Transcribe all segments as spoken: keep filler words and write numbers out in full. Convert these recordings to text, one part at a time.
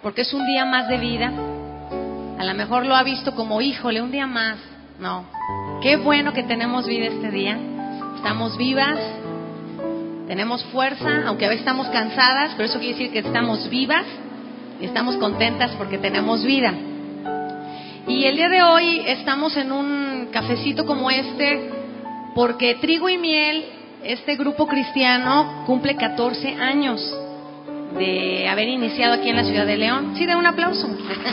porque es un día más de vida. A lo mejor lo ha visto como, híjole, un día más. No, qué bueno que tenemos vida este día. Estamos vivas, tenemos fuerza, aunque a veces estamos cansadas, pero eso quiere decir que estamos vivas y estamos contentas porque tenemos vida. Y el día de hoy estamos en un cafecito como este porque Trigo y Miel, este grupo cristiano, cumple catorce años de haber iniciado aquí en la ciudad de León. Sí, de un aplauso.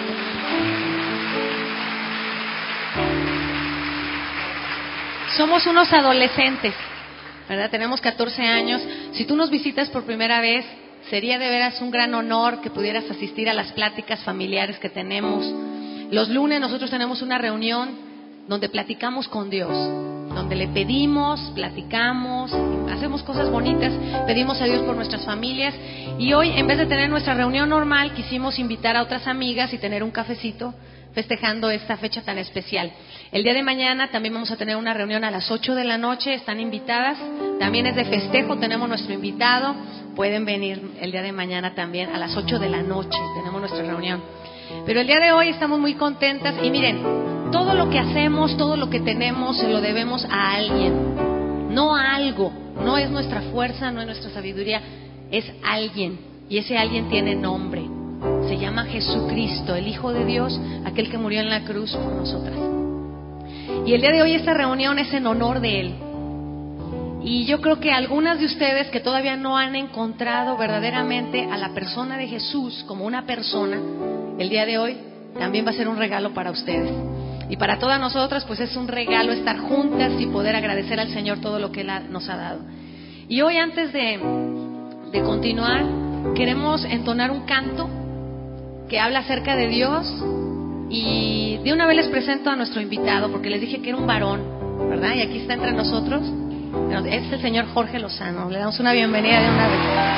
Somos unos adolescentes, ¿verdad? Tenemos catorce años. Si tú nos visitas por primera vez, sería de veras un gran honor que pudieras asistir a las pláticas familiares que tenemos. Los lunes nosotros tenemos una reunión donde platicamos con Dios, donde le pedimos, platicamos, hacemos cosas bonitas, pedimos a Dios por nuestras familias. Y hoy, en vez de tener nuestra reunión normal, quisimos invitar a otras amigas y tener un cafecito festejando esta fecha tan especial. El día de mañana también vamos a tener una reunión a las ocho de la noche, están invitadas, también es de festejo, tenemos nuestro invitado, pueden venir el día de mañana también a las ocho de la noche, tenemos nuestra reunión. Pero el día de hoy estamos muy contentas y miren, todo lo que hacemos, todo lo que tenemos, se lo debemos a alguien, no a algo, no es nuestra fuerza, no es nuestra sabiduría, es alguien, y ese alguien tiene nombre, se llama Jesucristo, el Hijo de Dios, aquel que murió en la cruz por nosotras. Y el día de hoy esta reunión es en honor de Él. Y yo creo que algunas de ustedes que todavía no han encontrado verdaderamente a la persona de Jesús como una persona, el día de hoy también va a ser un regalo para ustedes. Y para todas nosotras pues es un regalo estar juntas y poder agradecer al Señor todo lo que Él nos ha dado. Y hoy, antes de, de continuar, queremos entonar un canto que habla acerca de Dios. Y de una vez les presento a nuestro invitado, porque les dije que era un varón, ¿verdad? Y aquí está entre nosotros. Es el señor Jorge Lozano. Le damos una bienvenida de una vez.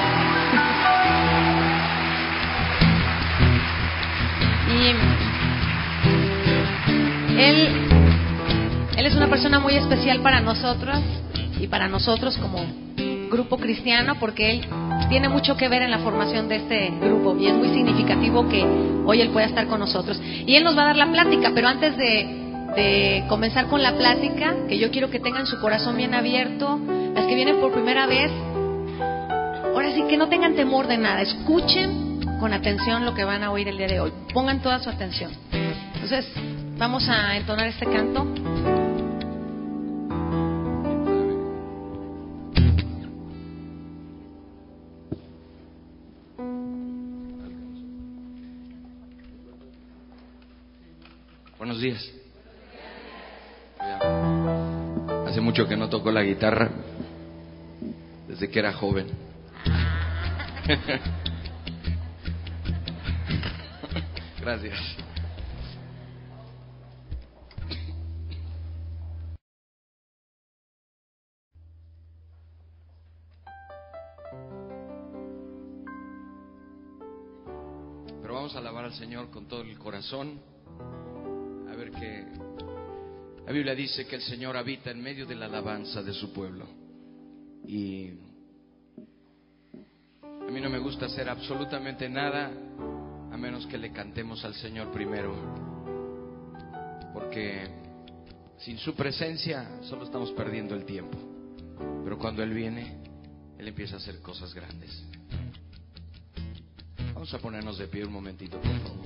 Y él, él es una persona muy especial para nosotros y para nosotros como grupo cristiano, porque él tiene mucho que ver en la formación de este grupo y es muy significativo que hoy él pueda estar con nosotros. Y él nos va a dar la plática, pero antes de de comenzar con la plática, que yo quiero que tengan su corazón bien abierto, las que vienen por primera vez, ahora sí que no tengan temor de nada, escuchen con atención lo que van a oír el día de hoy, pongan toda su atención. Entonces vamos a entonar este canto. Buenos días. Hace mucho que no toco la guitarra, desde que era joven. Gracias. Pero vamos a alabar al Señor con todo el corazón. A ver qué. La Biblia dice que el Señor habita en medio de la alabanza de su pueblo. Y a mí no me gusta hacer absolutamente nada a menos que le cantemos al Señor primero, porque sin su presencia solo estamos perdiendo el tiempo. Pero cuando Él viene, Él empieza a hacer cosas grandes. Vamos a ponernos de pie un momentito, por favor.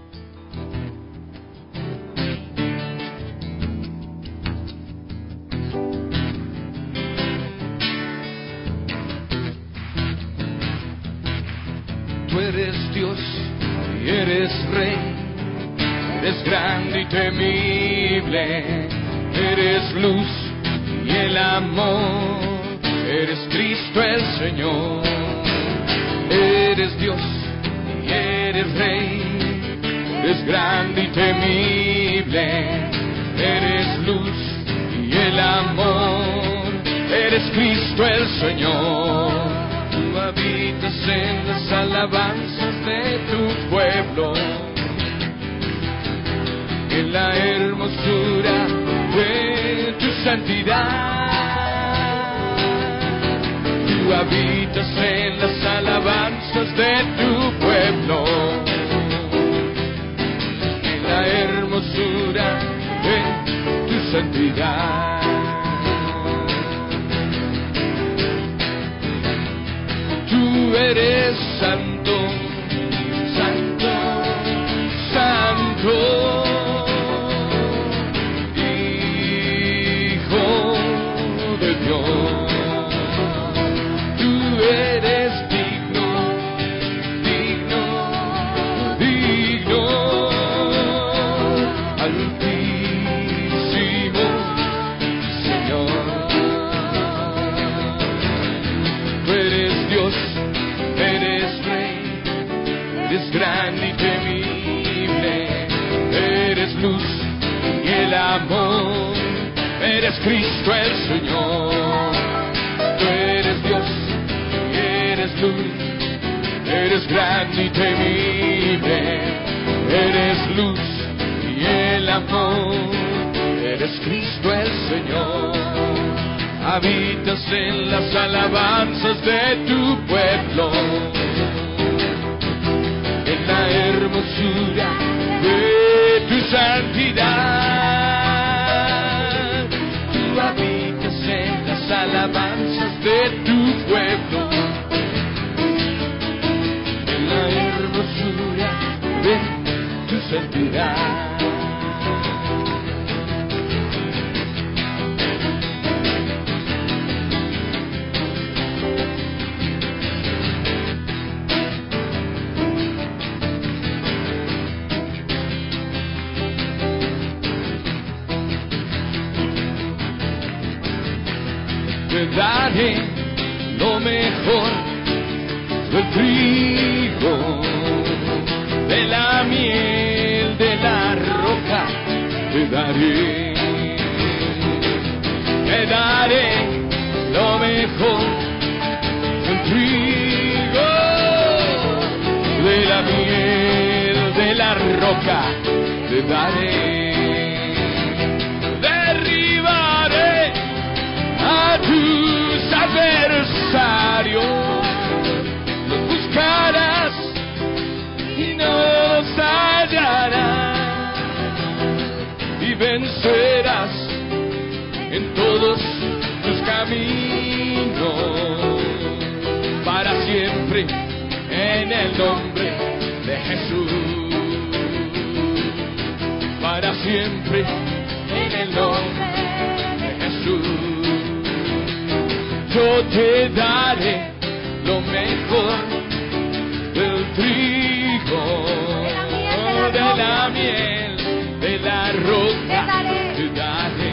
Tú eres Dios y eres Rey, eres grande y temible, eres luz y el amor, eres Cristo el Señor. Eres Dios y eres Rey, eres grande y temible, eres luz y el amor, eres Cristo el Señor. Tú habitas en las alabanzas de tu pueblo, en la hermosura de tu santidad. Tú habitas en las alabanzas de tu pueblo, eres grande y temible, eres luz y el amor, eres Cristo el Señor. Tú eres Dios y eres luz, eres grande y temible, eres luz y el amor, eres Cristo el Señor. Habitas en las alabanzas de tu pueblo, en la hermosura de tu santidad. Tú habitas en las alabanzas de tu pueblo, en la hermosura de tu santidad. Te daré lo mejor del trigo, de la miel, de la roca. Te daré, te daré lo mejor del trigo, de la miel, de la roca. Te daré. Tus adversarios los buscarás y no los hallarás, y vencerás en todos tus caminos para siempre en el nombre de Jesús, para siempre en el nombre de Jesús. Yo te daré lo mejor del trigo, de la miel, de la roca. Te daré,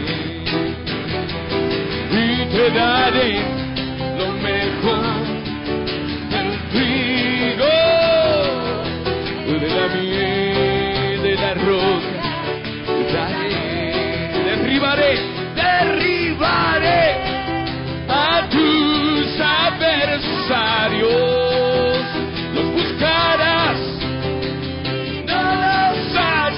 y te daré lo mejor del trigo, de la miel, de la roca. Te daré, derribaré, derribaré a tus adversarios, los buscarás, no los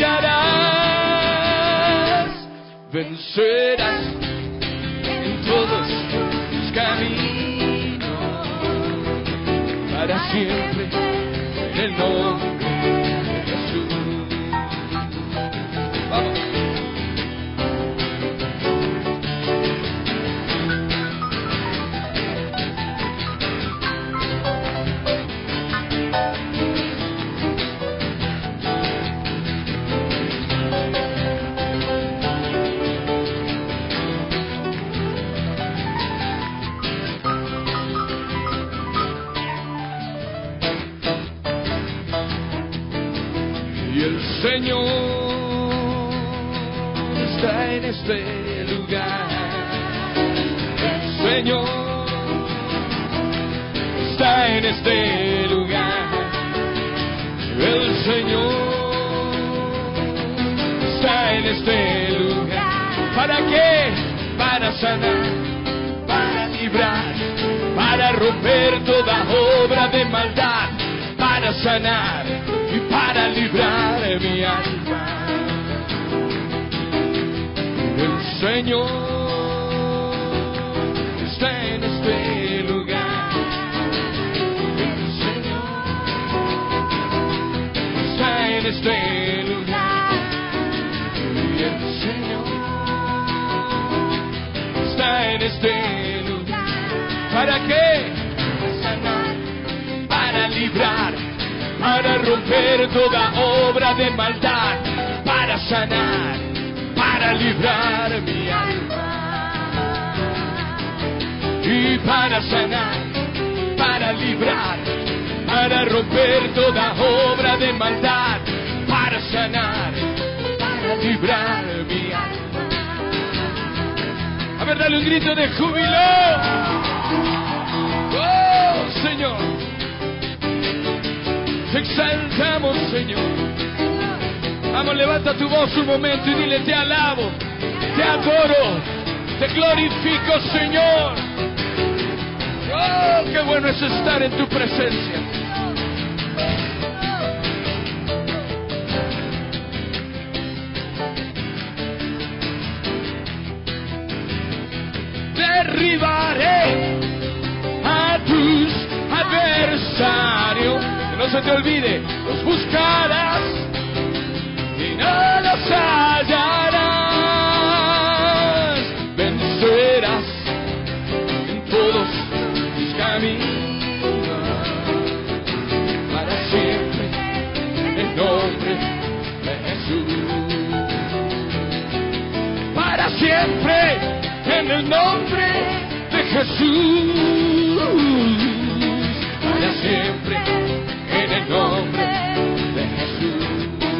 hallarás, vencerás en todos tus caminos, para siempre en el nombre de Jesús. Vamos. Señor está en este lugar, el Señor está en este lugar, el Señor está en este lugar. ¿Para qué? Para sanar, para librar, para romper toda obra de maldad, para sanar y para librar mi alma. El Señor está en este lugar, el Señor está en este lugar, y el Señor está en este lugar. ¿Para qué? Para sanar, para librar, para romper toda obra de maldad, para sanar, para librar mi alma, y para sanar, para librar, para romper toda obra de maldad, para sanar, para librar mi alma. A ver, dale un grito de júbilo. Oh, Señor. Te exaltamos, Señor. Vamos, levanta tu voz un momento y dile: te alabo, te adoro, te glorifico, Señor. Oh, qué bueno es estar en tu presencia. Derribaré a tus adversarios. Que no se te olvide, los buscarás y no los hallarás. Vencerás en todos tus caminos, para siempre, en nombre de Jesús. Para siempre, en el nombre de Jesús. Para siempre, en el nombre de Jesús.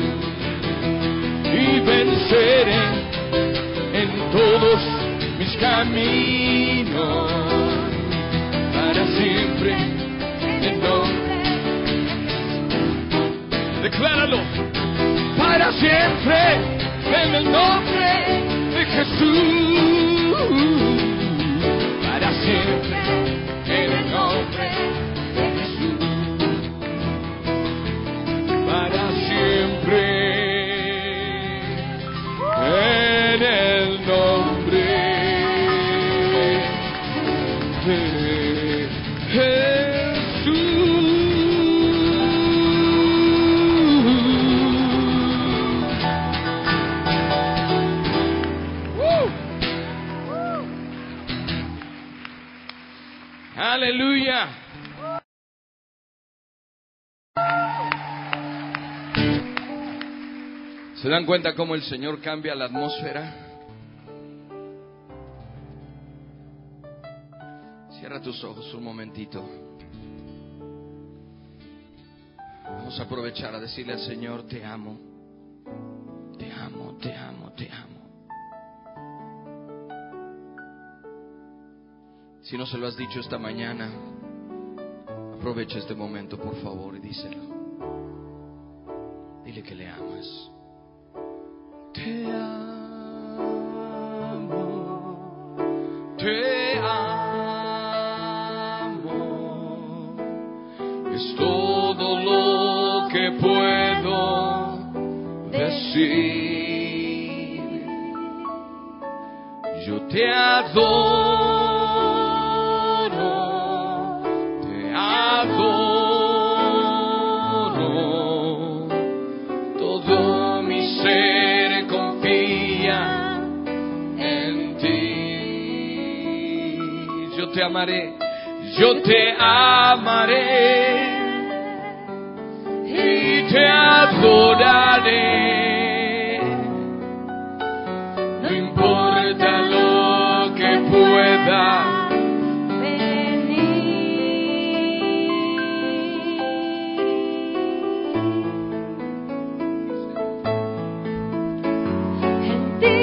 Y venceré en todos mis caminos, para siempre, en el nombre. Decláralo. Para siempre, en el nombre de Jesús. Para siempre, en el nombre de Jesús. Para siempre, en el nombre de Jesús. ¡Woo! Aleluya. ¿Se dan cuenta cómo el Señor cambia la atmósfera? Cierra tus ojos un momentito. Vamos a aprovechar a decirle al Señor: te amo, te amo, te amo, te amo. Si no se lo has dicho esta mañana, aprovecha este momento, por favor, y díselo. Dile que le amas. Te amo, te amo. Es todo lo que puedo decir. Yo te adoro. Te amaré, yo te amaré y te adoraré. No importa lo que pueda venir. En ti,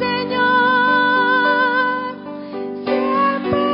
Señor, siempre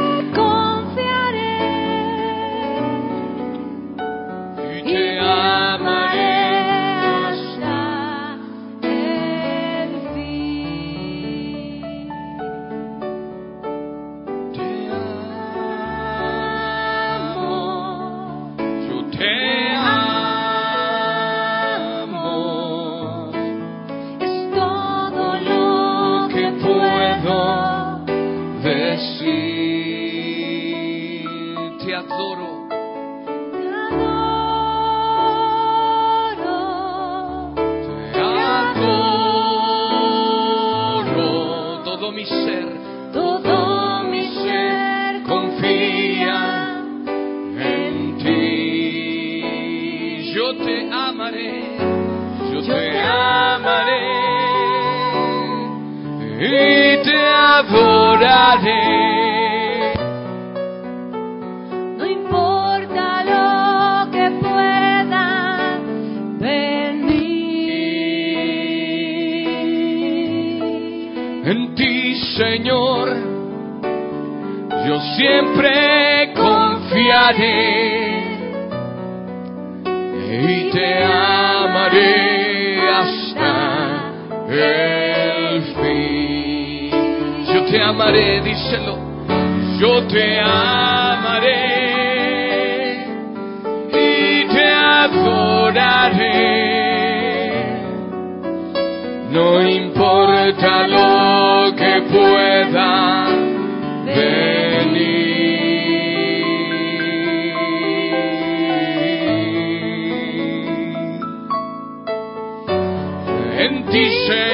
no importa lo que pueda venir. En ti, Señor, yo siempre confiaré. y te amaré hasta el fin. Yo te amaré, díselo, yo te amaré y te adoraré. No importa lo que pueda venir. En ti,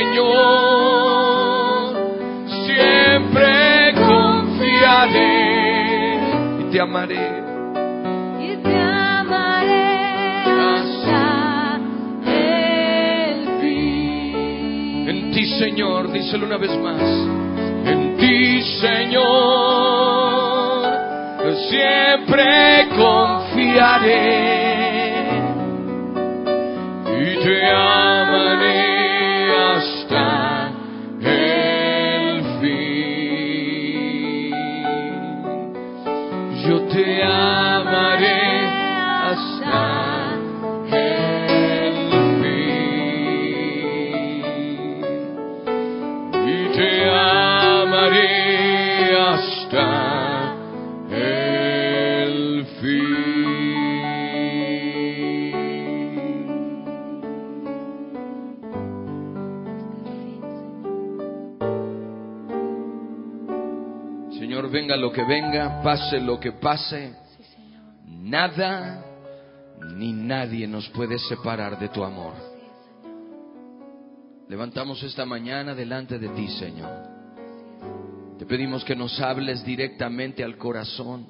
Señor, siempre confiaré y te amaré. Y te amaré hasta el fin. En ti, Señor, díselo una vez más. En ti, Señor, siempre confiaré y te amaré hasta el fin. Yo te amaré hasta el fin. Y te amaré hasta el fin. Señor, venga lo que venga, pase lo que pase, Sí, Señor. nada ni nadie nos puede separar de tu amor. Sí, Señor. Levantamos esta mañana delante de ti, Señor. Te pedimos que nos hables directamente al corazón.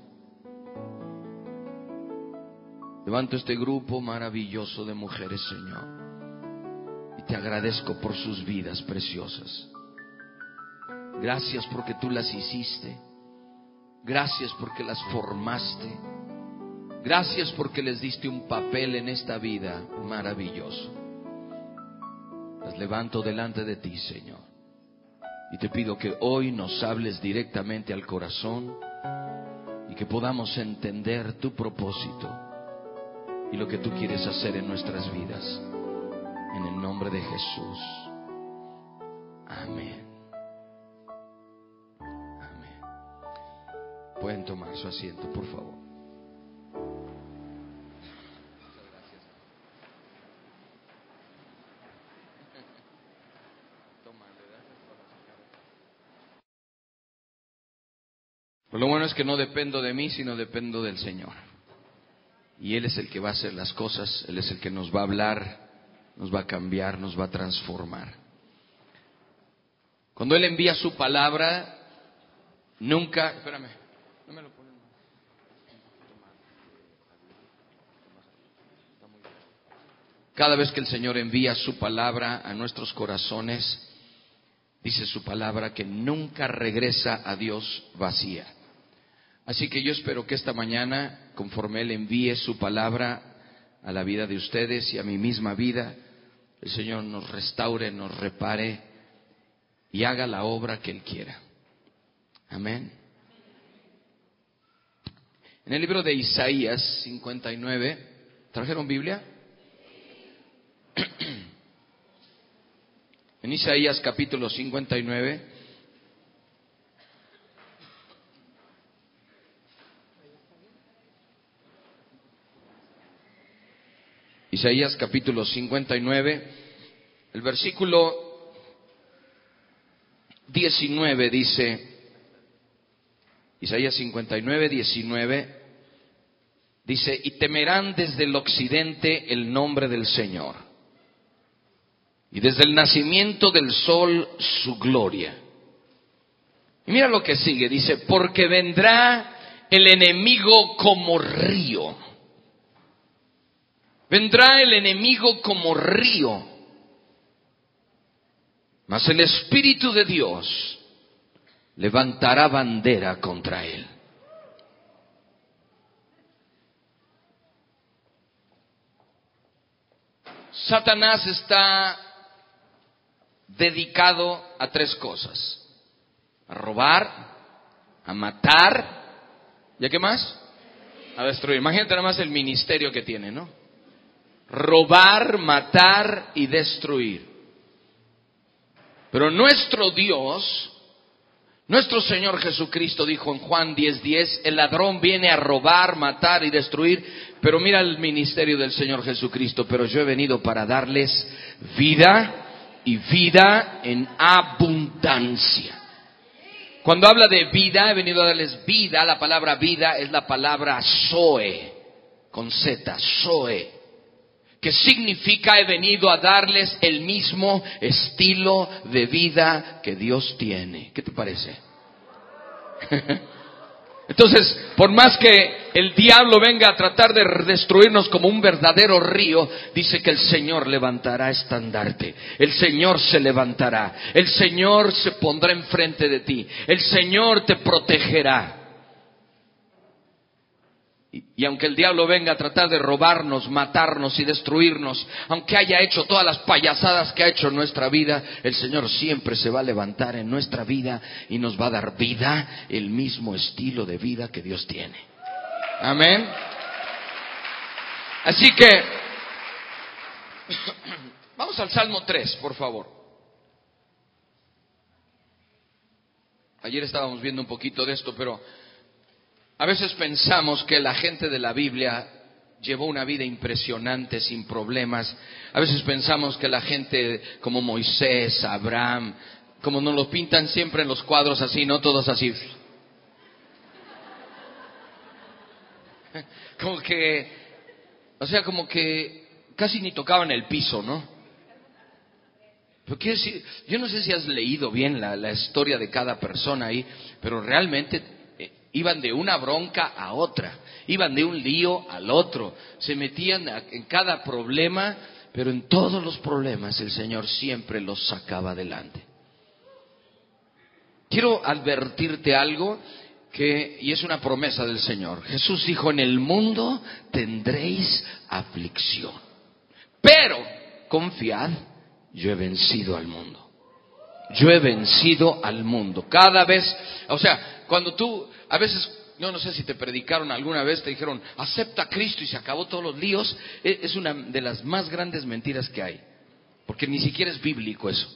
Levanto este grupo maravilloso de mujeres, Señor, y te agradezco por sus vidas preciosas. Gracias porque tú las hiciste. Gracias porque las formaste. Gracias porque les diste un papel en esta vida maravilloso. Las levanto delante de ti, Señor, y te pido que hoy nos hables directamente al corazón y que podamos entender tu propósito y lo que tú quieres hacer en nuestras vidas. En el nombre de Jesús. Amén. Amén. Pueden tomar su asiento, por favor. Pues lo bueno es que no dependo de mí, sino dependo del Señor. Y Él es el que va a hacer las cosas. Él es el que nos va a hablar, nos va a cambiar, nos va a transformar. Cuando Él envía su palabra, nunca... Espérame, no me lo ponen. Cada vez que el Señor envía su palabra a nuestros corazones, dice su palabra que nunca regresa a Dios vacía. Así que yo espero que esta mañana, conforme Él envíe su palabra a la vida de ustedes y a mi misma vida, el Señor nos restaure, nos repare y haga la obra que Él quiera. Amén. En el libro de Isaías cincuenta y nueve, ¿trajeron Biblia? En Isaías capítulo cincuenta y nueve, Isaías capítulo cincuenta y nueve, el versículo diecinueve dice, Isaías cincuenta y nueve, diecinueve, dice: y temerán desde el occidente el nombre del Señor, y desde el nacimiento del sol su gloria. Y mira lo que sigue, dice: porque vendrá el enemigo como río. Vendrá el enemigo como río, mas el Espíritu de Dios levantará bandera contra él. Satanás está dedicado a tres cosas: a robar, a matar, ¿y a qué más? A destruir. Imagínate nada más el ministerio que tiene, ¿no? robar, matar y destruir. Pero nuestro Dios, nuestro Señor Jesucristo dijo en Juan diez diez, el ladrón viene a robar, matar y destruir. Pero mira el ministerio del Señor Jesucristo, pero yo he venido para darles vida y vida en abundancia. Cuando habla de vida, he venido a darles vida, la palabra vida es la palabra zoe, con Z, zoe, que significa he venido a darles el mismo estilo de vida que Dios tiene. ¿Qué te parece? Entonces, por más que el diablo venga a tratar de destruirnos como un verdadero río, dice que el Señor levantará estandarte, el Señor se levantará, el Señor se pondrá enfrente de ti, el Señor te protegerá. Y aunque el diablo venga a tratar de robarnos, matarnos y destruirnos, aunque haya hecho todas las payasadas que ha hecho en nuestra vida, el Señor siempre se va a levantar en nuestra vida y nos va a dar vida, el mismo estilo de vida que Dios tiene. Amén. Así que, vamos al Salmo tres, por favor. Ayer estábamos viendo un poquito de esto, pero a veces pensamos que la gente de la Biblia llevó una vida impresionante, sin problemas. A veces pensamos que la gente como Moisés, Abraham, como nos lo pintan siempre en los cuadros así, ¿no? Todos así. Como que, o sea, como que casi ni tocaban el piso, ¿no? Pero quiero decir, yo no sé si has leído bien la, la historia de cada persona ahí, pero realmente iban de una bronca a otra, iban de un lío al otro, se metían en cada problema, pero en todos los problemas el Señor siempre los sacaba adelante. Quiero advertirte algo que, y es una promesa del Señor. Jesús dijo, en el mundo tendréis aflicción, pero confiad, yo he vencido al mundo. Yo he vencido al mundo. Cada vez, o sea, cuando tú, a veces, yo no sé si te predicaron alguna vez, te dijeron, acepta a Cristo y se acabó todos los líos. Es una de las más grandes mentiras que hay, porque ni siquiera es bíblico eso.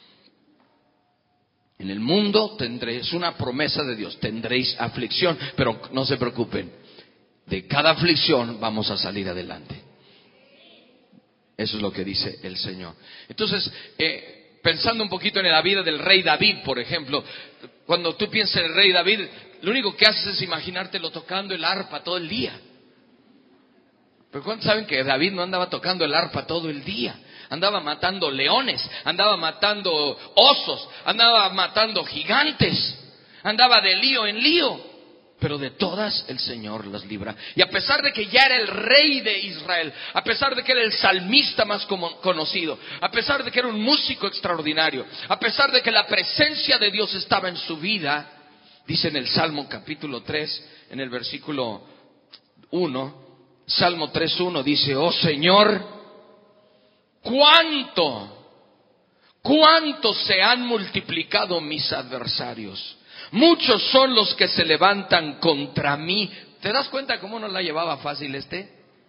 En el mundo tendréis, es una promesa de Dios, tendréis aflicción, pero no se preocupen, de cada aflicción vamos a salir adelante. Eso es lo que dice el Señor. Entonces, eh, pensando un poquito en la vida del rey David, por ejemplo, cuando tú piensas en el rey David, lo único que haces es imaginártelo tocando el arpa todo el día. Pero ¿cuántos saben que David no andaba tocando el arpa todo el día? Andaba matando leones, andaba matando osos, andaba matando gigantes, andaba de lío en lío. Pero de todas el Señor las libra. Y a pesar de que ya era el rey de Israel, a pesar de que era el salmista más conocido, a pesar de que era un músico extraordinario, a pesar de que la presencia de Dios estaba en su vida, dice en el Salmo capítulo tres, en el versículo uno, Salmo tres uno, dice, oh Señor, cuánto, cuánto se han multiplicado mis adversarios. Muchos son los que se levantan contra mí. ¿Te das cuenta cómo no la llevaba fácil este?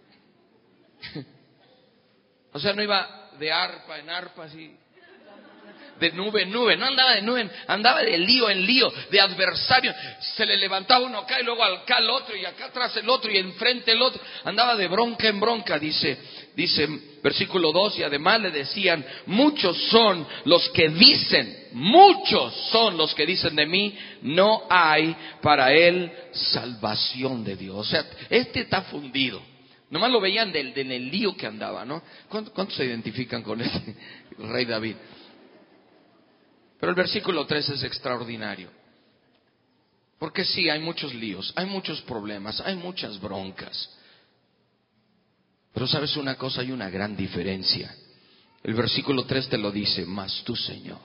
O sea, no iba de arpa en arpa así, de nube en nube, no andaba de nube, andaba de lío en lío, de adversario. Se le levantaba uno acá y luego acá el otro y acá atrás el otro y enfrente el otro. Andaba de bronca en bronca, dice, dice versículo dos, y además le decían, muchos son los que dicen, muchos son los que dicen de mí, no hay para él salvación de Dios. O sea, este está fundido. Nomás lo veían del, del el lío que andaba, ¿no? ¿Cuántos, ¿Cuántos se identifican con este rey David? Pero el versículo tres es extraordinario. Porque sí, hay muchos líos, hay muchos problemas, hay muchas broncas. Pero sabes una cosa, hay una gran diferencia. El versículo tres te lo dice, mas tú, Señor.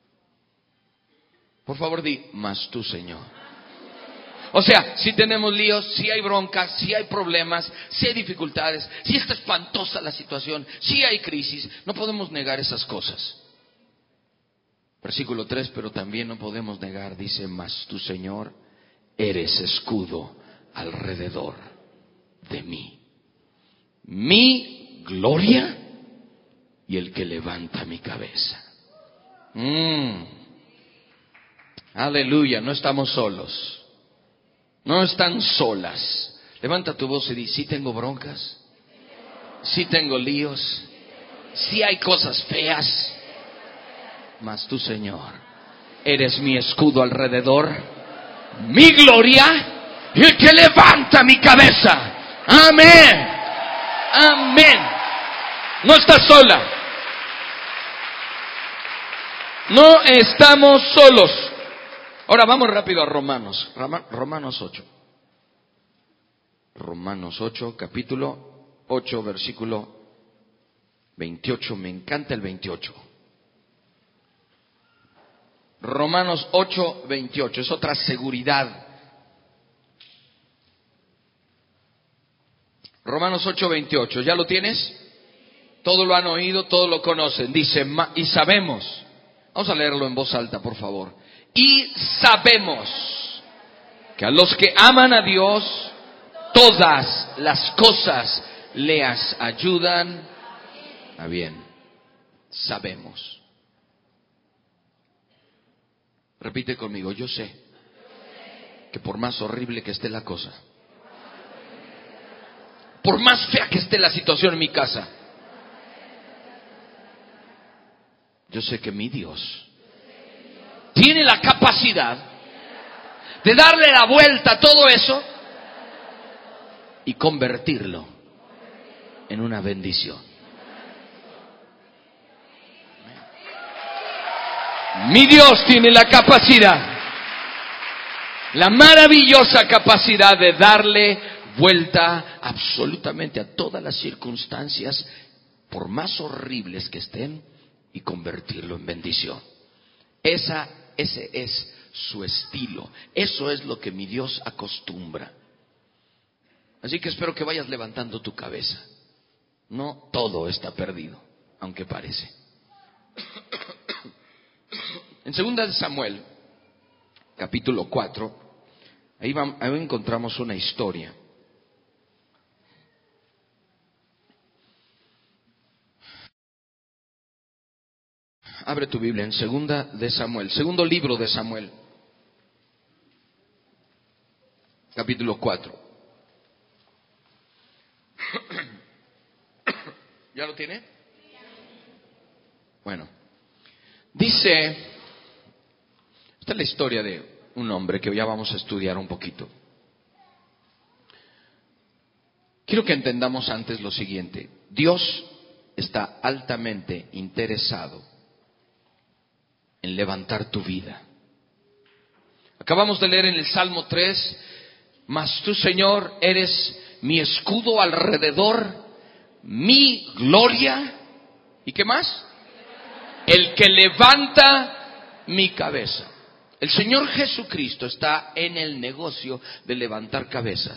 Por favor, di, mas tú, Señor. O sea, si tenemos líos, si hay broncas, si hay problemas, si hay dificultades, si está espantosa la situación, si hay crisis, no podemos negar esas cosas. Versículo tres, pero también no podemos negar, dice, mas tú, Señor, eres escudo alrededor de mí. Mi gloria y el que levanta mi cabeza. Mm. Aleluya, no estamos solos. No están solas. Levanta tu voz y di, sí tengo broncas, sí tengo líos, sí hay cosas feas, mas tú, Señor, eres mi escudo alrededor, mi gloria y el que levanta mi cabeza. Amén. Amén. No estás sola. No estamos solos. Ahora vamos rápido a Romanos. Romanos ocho. Romanos ocho, capítulo ocho, versículo veintiocho. Me encanta el veintiocho. Romanos ocho, veintiocho. Es otra seguridad. Romanos ocho, veintiocho. ¿Ya lo tienes? Todo lo han oído, todo lo conocen. Dice, y sabemos. Vamos a leerlo en voz alta, por favor. Y sabemos que a los que aman a Dios, todas las cosas les ayudan a bien. Sabemos. Repite conmigo, yo sé que por más horrible que esté la cosa, por más fea que esté la situación en mi casa, yo sé que mi Dios tiene la capacidad de darle la vuelta a todo eso y convertirlo en una bendición. Mi Dios tiene la capacidad, la maravillosa capacidad de darle vuelta absolutamente a todas las circunstancias, por más horribles que estén, y convertirlo en bendición. Esa, ese es su estilo. Eso es lo que mi Dios acostumbra. Así que espero que vayas levantando tu cabeza. No todo está perdido, aunque parece. En segunda de Samuel, capítulo cuatro, ahí, va, ahí encontramos una historia. Abre tu Biblia en segunda de Samuel, segundo libro de Samuel, capítulo cuatro. ¿Ya lo tiene? Bueno, dice, esta es la historia de un hombre que ya vamos a estudiar un poquito. Quiero que entendamos antes lo siguiente. Dios está altamente interesado en levantar tu vida. Acabamos de leer en el Salmo tres, mas tú, Señor, eres mi escudo alrededor, mi gloria, ¿y qué más? El que levanta mi cabeza. El Señor Jesucristo está en el negocio de levantar cabezas.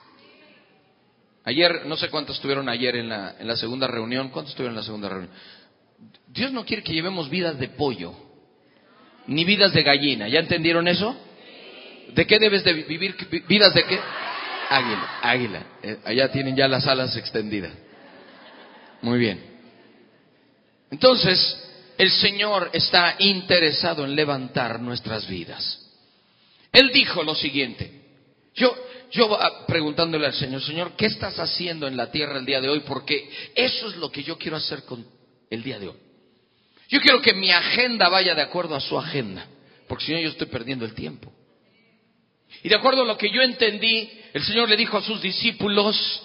Ayer, no sé cuántos estuvieron ayer en la, en la segunda reunión. ¿Cuántos estuvieron en la segunda reunión? Dios no quiere que llevemos vidas de pollo, ni vidas de gallina. ¿Ya entendieron eso? ¿De qué debes de vivir? ¿Vidas de qué? Águila, águila. Eh, allá tienen ya las alas extendidas. Muy bien. Entonces, el Señor está interesado en levantar nuestras vidas. Él dijo lo siguiente. Yo, yo preguntándole al Señor, Señor, ¿qué estás haciendo en la tierra el día de hoy? Porque eso es lo que yo quiero hacer con el día de hoy. Yo quiero que mi agenda vaya de acuerdo a su agenda, porque si no yo estoy perdiendo el tiempo. Y de acuerdo a lo que yo entendí, el Señor le dijo a sus discípulos,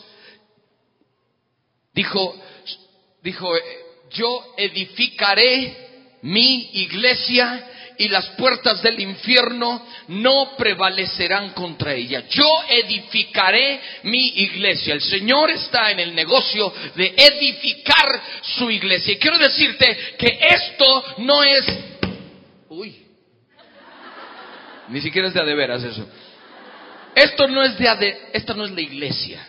dijo, dijo, yo edificaré mi iglesia y las puertas del infierno no prevalecerán contra ella. Yo edificaré mi iglesia. El Señor está en el negocio de edificar su iglesia. Y quiero decirte que esto no es... Uy, ni siquiera es de a de veras eso. Esto no es de a de... Esta no es la iglesia.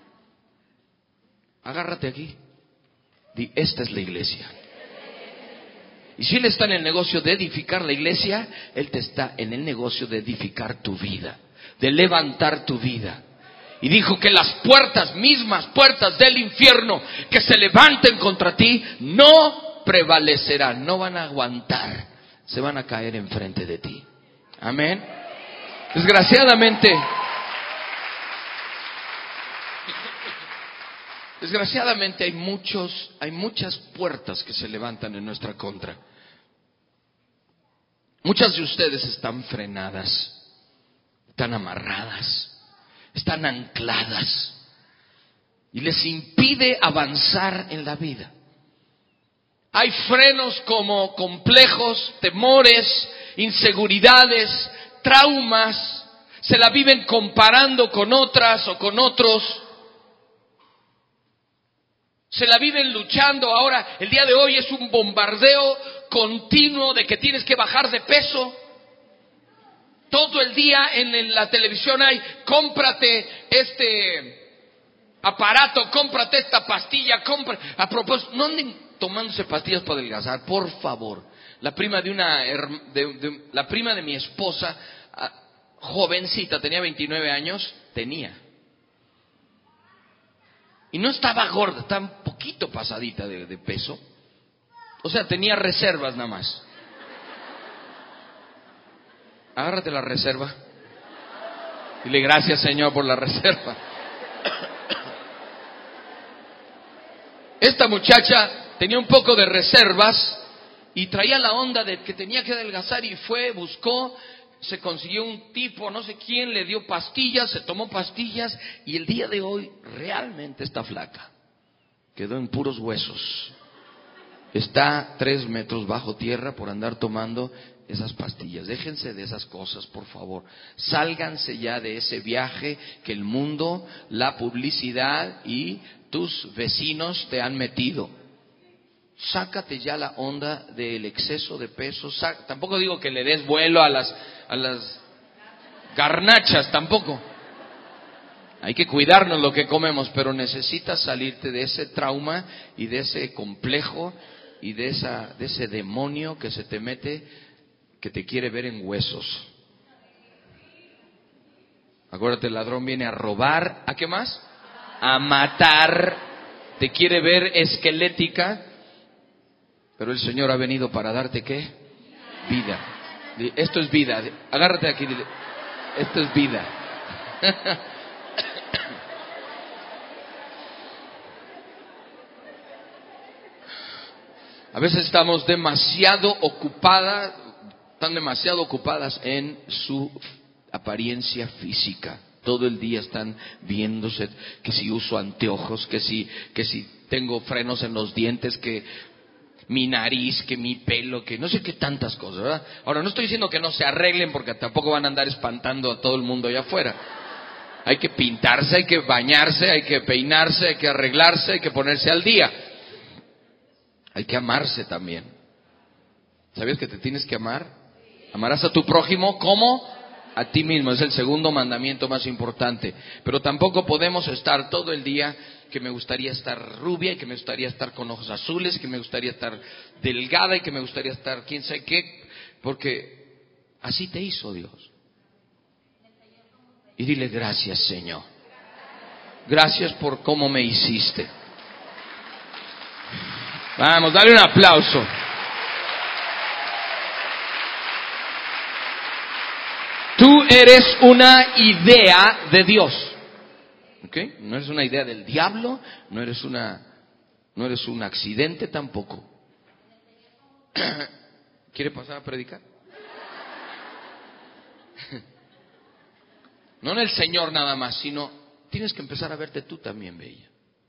Agárrate aquí. Di, esta es la iglesia. Y si Él está en el negocio de edificar la iglesia, Él te está en el negocio de edificar tu vida, de levantar tu vida. Y dijo que las puertas, mismas puertas del infierno que se levanten contra ti, no prevalecerán, no van a aguantar, se van a caer enfrente de ti. Amén. Desgraciadamente, desgraciadamente hay muchos, hay muchas puertas que se levantan en nuestra contra. Muchas de ustedes están frenadas, están amarradas, están ancladas y les impide avanzar en la vida. Hay frenos como complejos, temores, inseguridades, traumas. Se la viven comparando con otras o con otros. Se la viven luchando. Ahora, el día de hoy es un bombardeo continuo de que tienes que bajar de peso. Todo el día en la televisión hay, cómprate este aparato, cómprate esta pastilla, compra. A propósito, no anden tomándose pastillas para adelgazar, por favor. La prima de una, de, de, la prima de mi esposa, jovencita, tenía veintinueve años, tenía. Y no estaba gorda, estaba un poquito pasadita de, de peso. O sea, tenía reservas nada más. Agárrate la reserva. Dile gracias, Señor, por la reserva. Esta muchacha tenía un poco de reservas y traía la onda de que tenía que adelgazar y fue, buscó, se consiguió un tipo, no sé quién, le dio pastillas, se tomó pastillas y el día de hoy realmente está flaca. Quedó en puros huesos. Está tres metros bajo tierra por andar tomando esas pastillas. Déjense de esas cosas, por favor. Sálganse ya de ese viaje que el mundo, la publicidad y tus vecinos te han metido. Sácate ya la onda del exceso de peso. Sá- tampoco digo que le des vuelo a las, a las garnachas, tampoco. Hay que cuidarnos lo que comemos, pero necesitas salirte de ese trauma y de ese complejo y de esa, de ese demonio que se te mete, que te quiere ver en huesos. Acuérdate, el ladrón viene a robar, ¿a qué más? A matar. Te quiere ver esquelética, pero el Señor ha venido para darte ¿qué? Vida. Esto es vida. Agárrate aquí, dile, esto es vida. A veces estamos demasiado ocupadas, están demasiado ocupadas en su apariencia física. Todo el día están viéndose que si uso anteojos, que si, que si tengo frenos en los dientes, que mi nariz, que mi pelo, que no sé qué tantas cosas, ¿verdad? Ahora, no estoy diciendo que no se arreglen porque tampoco van a andar espantando a todo el mundo allá afuera. Hay que pintarse, hay que bañarse, hay que peinarse, hay que arreglarse, hay que ponerse al día. Hay que amarse también. ¿Sabías que te tienes que amar? Amarás a tu prójimo como a ti mismo. Es el segundo mandamiento más importante. Pero tampoco podemos estar todo el día que me gustaría estar rubia y que me gustaría estar con ojos azules, que me gustaría estar delgada y que me gustaría estar quién sabe qué, porque así te hizo Dios. Y dile gracias, Señor. Gracias por cómo me hiciste. Vamos, dale un aplauso. Tú eres una idea de Dios. ¿Ok? No eres una idea del diablo, no eres una, no eres un accidente tampoco. ¿Quiere pasar a predicar? No en el Señor nada más, sino tienes que empezar a verte tú también, bella.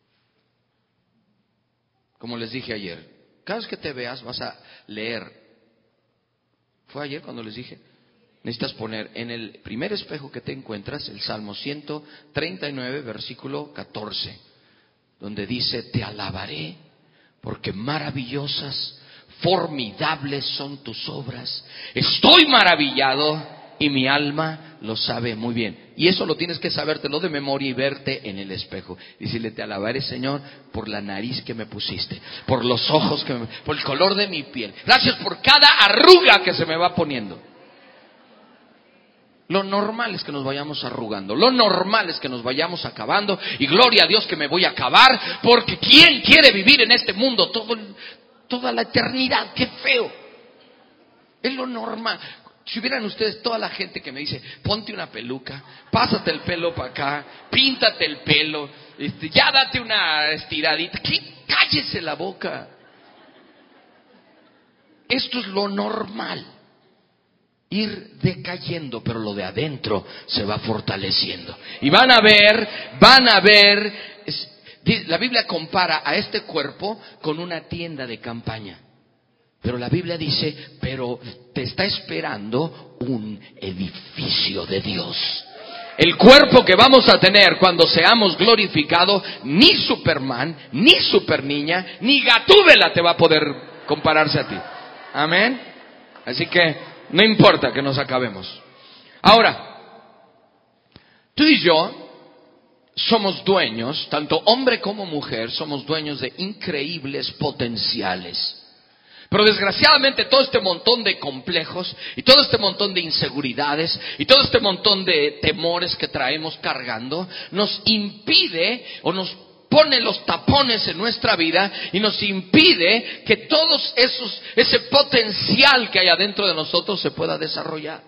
Como les dije ayer, cada vez que te veas vas a leer. ¿Fue ayer cuando les dije? Necesitas poner en el primer espejo que te encuentras el Salmo ciento treinta y nueve, versículo catorce, donde dice, te alabaré porque maravillosas, formidables son tus obras. Estoy maravillado y mi alma lo sabe muy bien. Y eso lo tienes que sabértelo de memoria y verte en el espejo. Y decirle, te alabaré, Señor, por la nariz que me pusiste, por los ojos que me, por el color de mi piel. Gracias por cada arruga que se me va poniendo. Lo normal es que nos vayamos arrugando, lo normal es que nos vayamos acabando, y gloria a Dios que me voy a acabar, porque ¿quién quiere vivir en este mundo todo, toda la eternidad? ¡Qué feo! Es lo normal. Si vieran ustedes toda la gente que me dice, ponte una peluca, pásate el pelo para acá, píntate el pelo, este, ya date una estiradita, ¿qué? Cállese la boca. Esto es lo normal. Ir decayendo, pero lo de adentro se va fortaleciendo. Y van a ver, van a ver, es, la Biblia compara a este cuerpo con una tienda de campaña. Pero la Biblia dice, pero te está esperando un edificio de Dios. El cuerpo que vamos a tener cuando seamos glorificados, ni Superman, ni Superniña, ni Gatúbela te va a poder compararse a ti. Amén. Así que no importa que nos acabemos. Ahora, tú y yo somos dueños, tanto hombre como mujer, somos dueños de increíbles potenciales. Pero desgraciadamente todo este montón de complejos y todo este montón de inseguridades y todo este montón de temores que traemos cargando nos impide o nos pone los tapones en nuestra vida y nos impide que todos esos, ese potencial que hay adentro de nosotros se pueda desarrollar.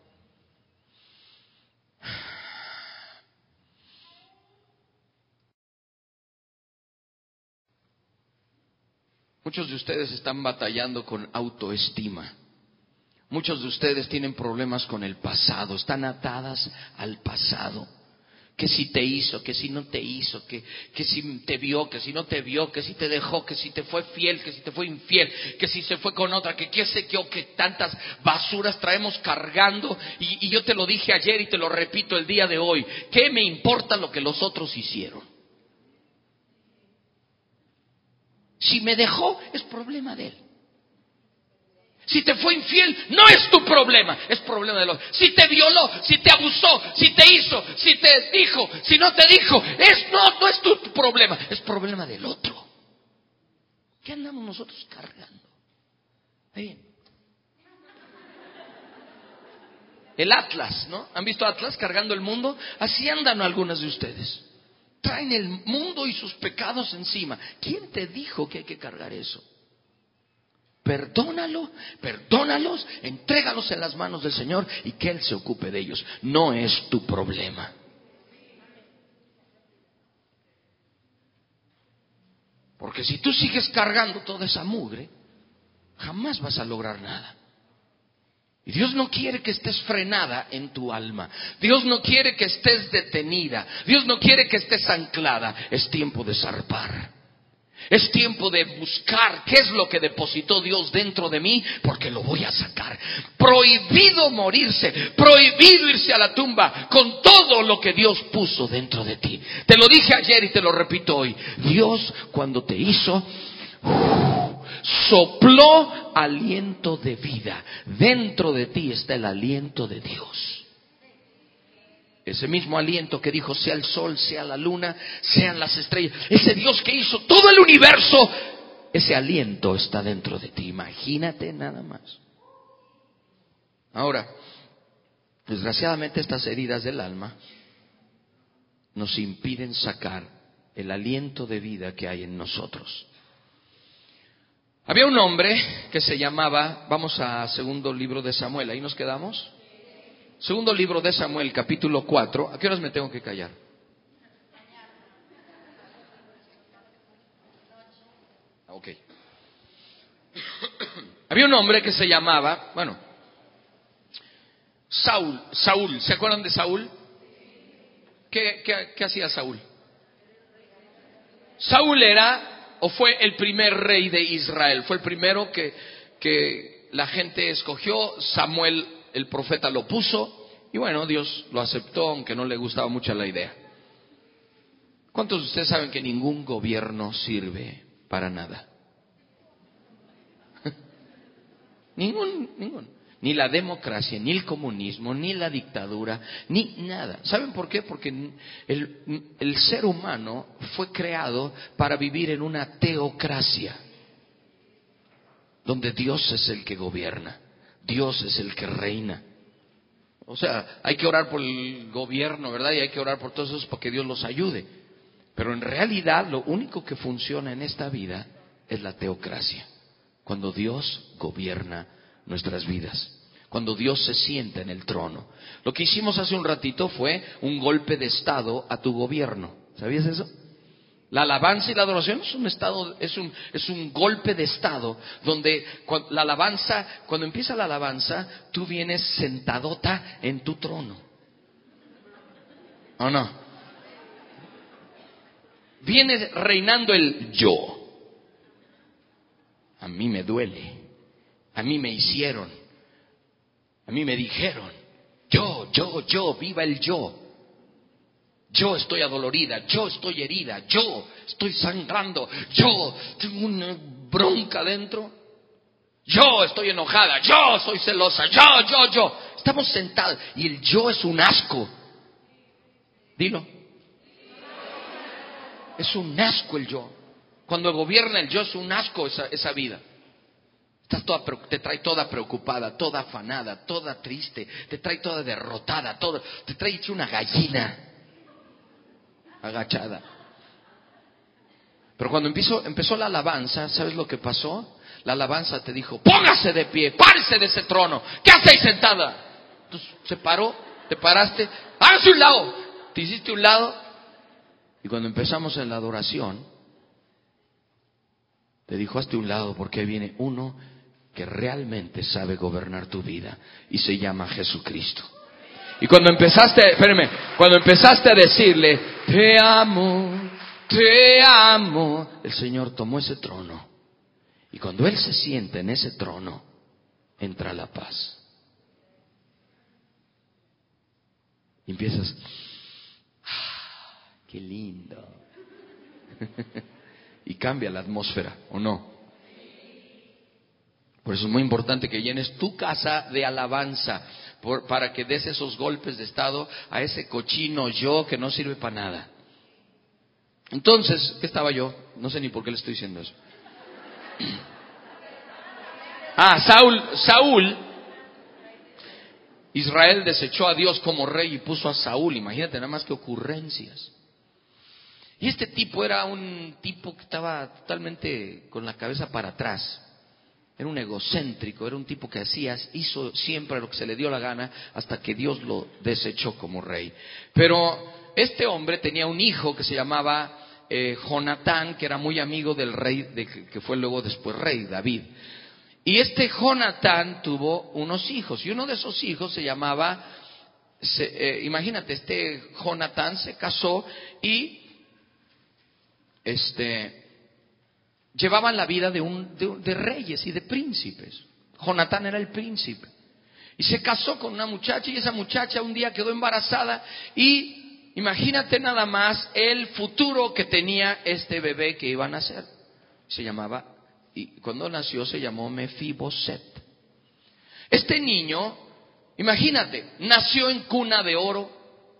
Muchos de ustedes están batallando con autoestima. Muchos de ustedes tienen problemas con el pasado, están atadas al pasado. Que si te hizo, que si no te hizo, que, que si te vio, que si no te vio, que si te dejó, que si te fue fiel, que si te fue infiel, que si se fue con otra, que qué sé yo, que tantas basuras traemos cargando. Y, y yo te lo dije ayer y te lo repito el día de hoy. ¿Qué me importa lo que los otros hicieron? Si me dejó, es problema de él. Si te fue infiel, no es tu problema, es problema del otro. Si te violó, si te abusó, si te hizo, si te dijo, si no te dijo, es no, no es tu, tu problema, es problema del otro. ¿Qué andamos nosotros cargando? Bien. El Atlas, ¿no? ¿Han visto Atlas cargando el mundo? Así andan algunas de ustedes. Traen el mundo y sus pecados encima. ¿Quién te dijo que hay que cargar eso? Perdónalo, perdónalos, entrégalos en las manos del Señor y que Él se ocupe de ellos. No es tu problema. Porque si tú sigues cargando toda esa mugre, jamás vas a lograr nada. Y Dios no quiere que estés frenada en tu alma. Dios no quiere que estés detenida. Dios no quiere que estés anclada. Es tiempo de zarpar. Es tiempo de buscar qué es lo que depositó Dios dentro de mí, porque lo voy a sacar. Prohibido morirse, prohibido irse a la tumba con todo lo que Dios puso dentro de ti. Te lo dije ayer y te lo repito hoy. Dios, cuando te hizo, sopló aliento de vida. Dentro de ti está el aliento de Dios. Ese mismo aliento que dijo, sea el sol, sea la luna, sean las estrellas. Ese Dios que hizo todo el universo, ese aliento está dentro de ti. Imagínate nada más. Ahora, desgraciadamente estas heridas del alma nos impiden sacar el aliento de vida que hay en nosotros. Había un hombre que se llamaba, vamos a segundo libro de Samuel, ahí nos quedamos. Segundo libro de Samuel, capítulo cuatro. ¿A qué horas me tengo que callar? Ok. Había un hombre que se llamaba, bueno, Saúl. Saúl, ¿se acuerdan de Saúl? ¿Qué, qué, qué hacía Saúl? Saúl era, o fue el primer rey de Israel. Fue el primero que, que la gente escogió. Samuel, el profeta, lo puso. Y bueno, Dios lo aceptó, aunque no le gustaba mucho la idea. ¿Cuántos de ustedes saben que ningún gobierno sirve para nada? Ningún, ningún. Ni la democracia, ni el comunismo, ni la dictadura, ni nada. ¿Saben por qué? Porque el, el ser humano fue creado para vivir en una teocracia, donde Dios es el que gobierna, Dios es el que reina. O sea, hay que orar por el gobierno, ¿verdad? Y hay que orar por todos esos para que Dios los ayude. Pero en realidad lo único que funciona en esta vida es la teocracia. Cuando Dios gobierna nuestras vidas. Cuando Dios se sienta en el trono. Lo que hicimos hace un ratito fue un golpe de estado a tu gobierno. ¿Sabías eso? La alabanza y la adoración es un estado, es un, es un golpe de estado donde cuando, la alabanza, cuando empieza la alabanza, tú vienes sentadota en tu trono. ¿O no? Viene reinando el yo. A mí me duele. A mí me hicieron. A mí me dijeron. Yo, yo, yo, viva el yo. Yo estoy adolorida, yo estoy herida, yo estoy sangrando, yo tengo una bronca dentro, yo estoy enojada, yo soy celosa, yo, yo, yo. Estamos sentados y el yo es un asco. Dilo. Es un asco el yo. Cuando gobierna el yo es un asco esa, esa vida. Estás toda, te trae toda preocupada, toda afanada, toda triste, te trae toda derrotada, toda, te trae hecho una gallina. Agachada. Pero cuando empezó, empezó la alabanza, ¿sabes lo que pasó? La alabanza te dijo, póngase de pie, párese de ese trono, ¿qué hacéis sentada? Entonces se paró, te paraste, hágase un lado, te hiciste un lado. Y cuando empezamos en la adoración, te dijo, hazte un lado porque ahí viene uno que realmente sabe gobernar tu vida y se llama Jesucristo. Y cuando empezaste, espérame, cuando empezaste a decirle, te amo, te amo, el Señor tomó ese trono. Y cuando Él se sienta en ese trono, entra la paz. Y empiezas, ah, qué lindo. Y cambia la atmósfera, ¿o no? Por eso es muy importante que llenes tu casa de alabanza. Por, para que des esos golpes de estado a ese cochino yo que no sirve para nada. Entonces, ¿qué estaba yo? No sé ni por qué le estoy diciendo eso. Ah, Saúl, Saúl, Israel desechó a Dios como rey y puso a Saúl. Imagínate nada más que ocurrencias. Y este tipo era un tipo que estaba totalmente con la cabeza para atrás. Era un egocéntrico, era un tipo que hacía, hizo siempre lo que se le dio la gana hasta que Dios lo desechó como rey. Pero este hombre tenía un hijo que se llamaba eh, Jonatán, que era muy amigo del rey, de, que fue luego después rey, David. Y este Jonatán tuvo unos hijos, y uno de esos hijos se llamaba, se, eh, imagínate, este Jonatán se casó y este... llevaban la vida de, un, de, de reyes y de príncipes. Jonatán era el príncipe. Y se casó con una muchacha y esa muchacha un día quedó embarazada y imagínate nada más el futuro que tenía este bebé que iba a nacer. Se llamaba, y cuando nació se llamó Mefiboset. Este niño, imagínate, nació en cuna de oro.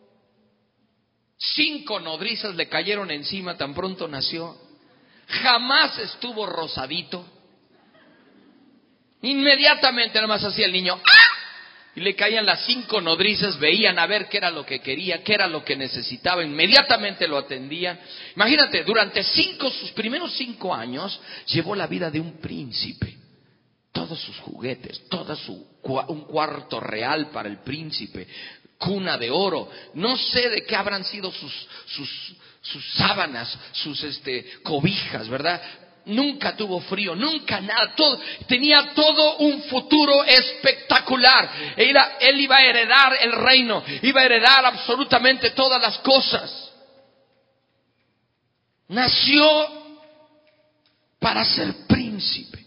Cinco nodrizas le cayeron encima tan pronto nació. Jamás estuvo rosadito. Inmediatamente nada más hacía el niño ¡ah! Y le caían las cinco nodrizas, veían a ver qué era lo que quería, qué era lo que necesitaba, inmediatamente lo atendían. Imagínate, durante cinco, sus primeros cinco años, llevó la vida de un príncipe. Todos sus juguetes, todo su, un cuarto real para el príncipe, cuna de oro. No sé de qué habrán sido sus, sus, sus sábanas, sus este, cobijas, ¿verdad? Nunca tuvo frío, nunca nada. Todo, tenía todo un futuro espectacular. Era, él iba a heredar el reino, iba a heredar absolutamente todas las cosas. Nació para ser príncipe.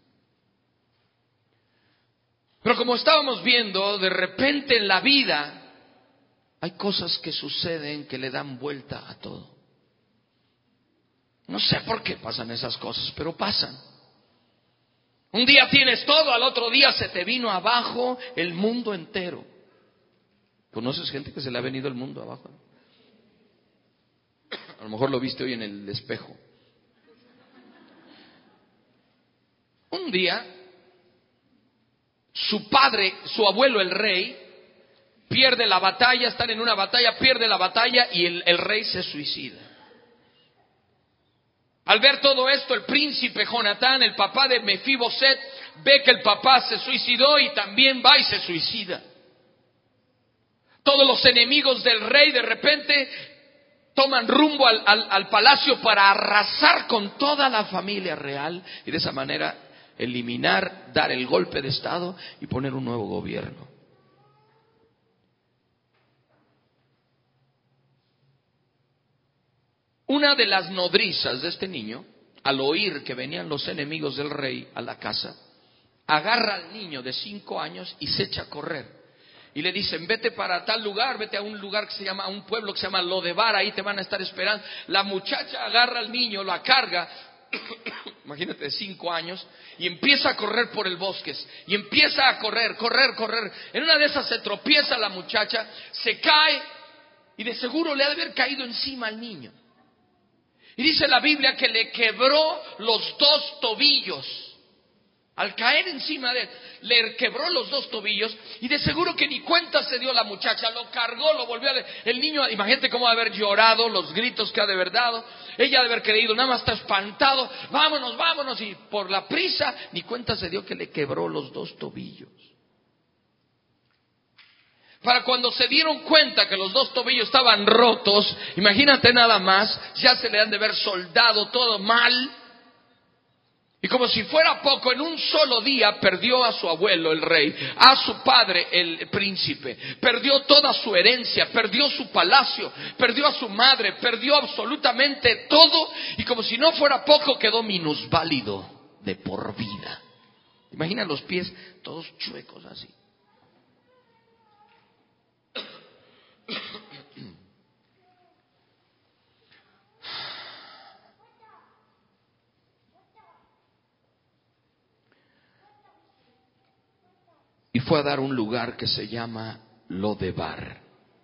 Pero como estábamos viendo, de repente en la vida hay cosas que suceden que le dan vuelta a todo. No sé por qué pasan esas cosas, pero pasan. Un día tienes todo, al otro día se te vino abajo el mundo entero. ¿Conoces gente que se le ha venido el mundo abajo? A lo mejor lo viste hoy en el espejo. Un día, su padre, su abuelo el rey, pierde la batalla, están en una batalla, pierde la batalla y el, el rey se suicida. Al ver todo esto, el príncipe Jonatán, el papá de Mefiboset, ve que el papá se suicidó y también va y se suicida. Todos los enemigos del rey de repente toman rumbo al, al, al palacio para arrasar con toda la familia real y de esa manera eliminar, dar el golpe de estado y poner un nuevo gobierno. Una de las nodrizas de este niño, al oír que venían los enemigos del rey a la casa, agarra al niño de cinco años y se echa a correr. Y le dicen, vete para tal lugar, vete a un lugar que se llama, a un pueblo que se llama Lodebar, ahí te van a estar esperando. La muchacha agarra al niño, lo carga, imagínate, de cinco años, y empieza a correr por el bosque. Y empieza a correr, correr, correr. En una de esas se tropieza la muchacha, se cae, y de seguro le ha de haber caído encima al niño. Y dice la Biblia que le quebró los dos tobillos. Al caer encima de él, le quebró los dos tobillos y de seguro que ni cuenta se dio la muchacha. Lo cargó, lo volvió a... El niño, imagínate cómo ha de haber llorado, los gritos que ha de haber dado. Ella ha de haber creído, nada más está espantado. Vámonos, vámonos. Y por la prisa, ni cuenta se dio que le quebró los dos tobillos. Para cuando se dieron cuenta que los dos tobillos estaban rotos, imagínate nada más, ya se le han de haber soldado todo mal. Y como si fuera poco, en un solo día perdió a su abuelo, el rey, a su padre, el príncipe, perdió toda su herencia, perdió su palacio, perdió a su madre, perdió absolutamente todo. Y como si no fuera poco, quedó minusválido de por vida. Imagina los pies todos chuecos así. Y fue a dar un lugar que se llama Lodebar.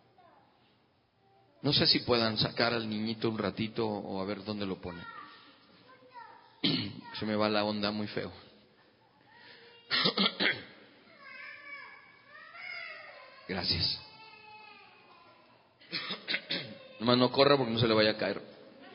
No sé si puedan sacar al niñito un ratito o a ver dónde lo ponen. Se me va la onda muy feo. Gracias. Nomás no corra porque no se le vaya a caer.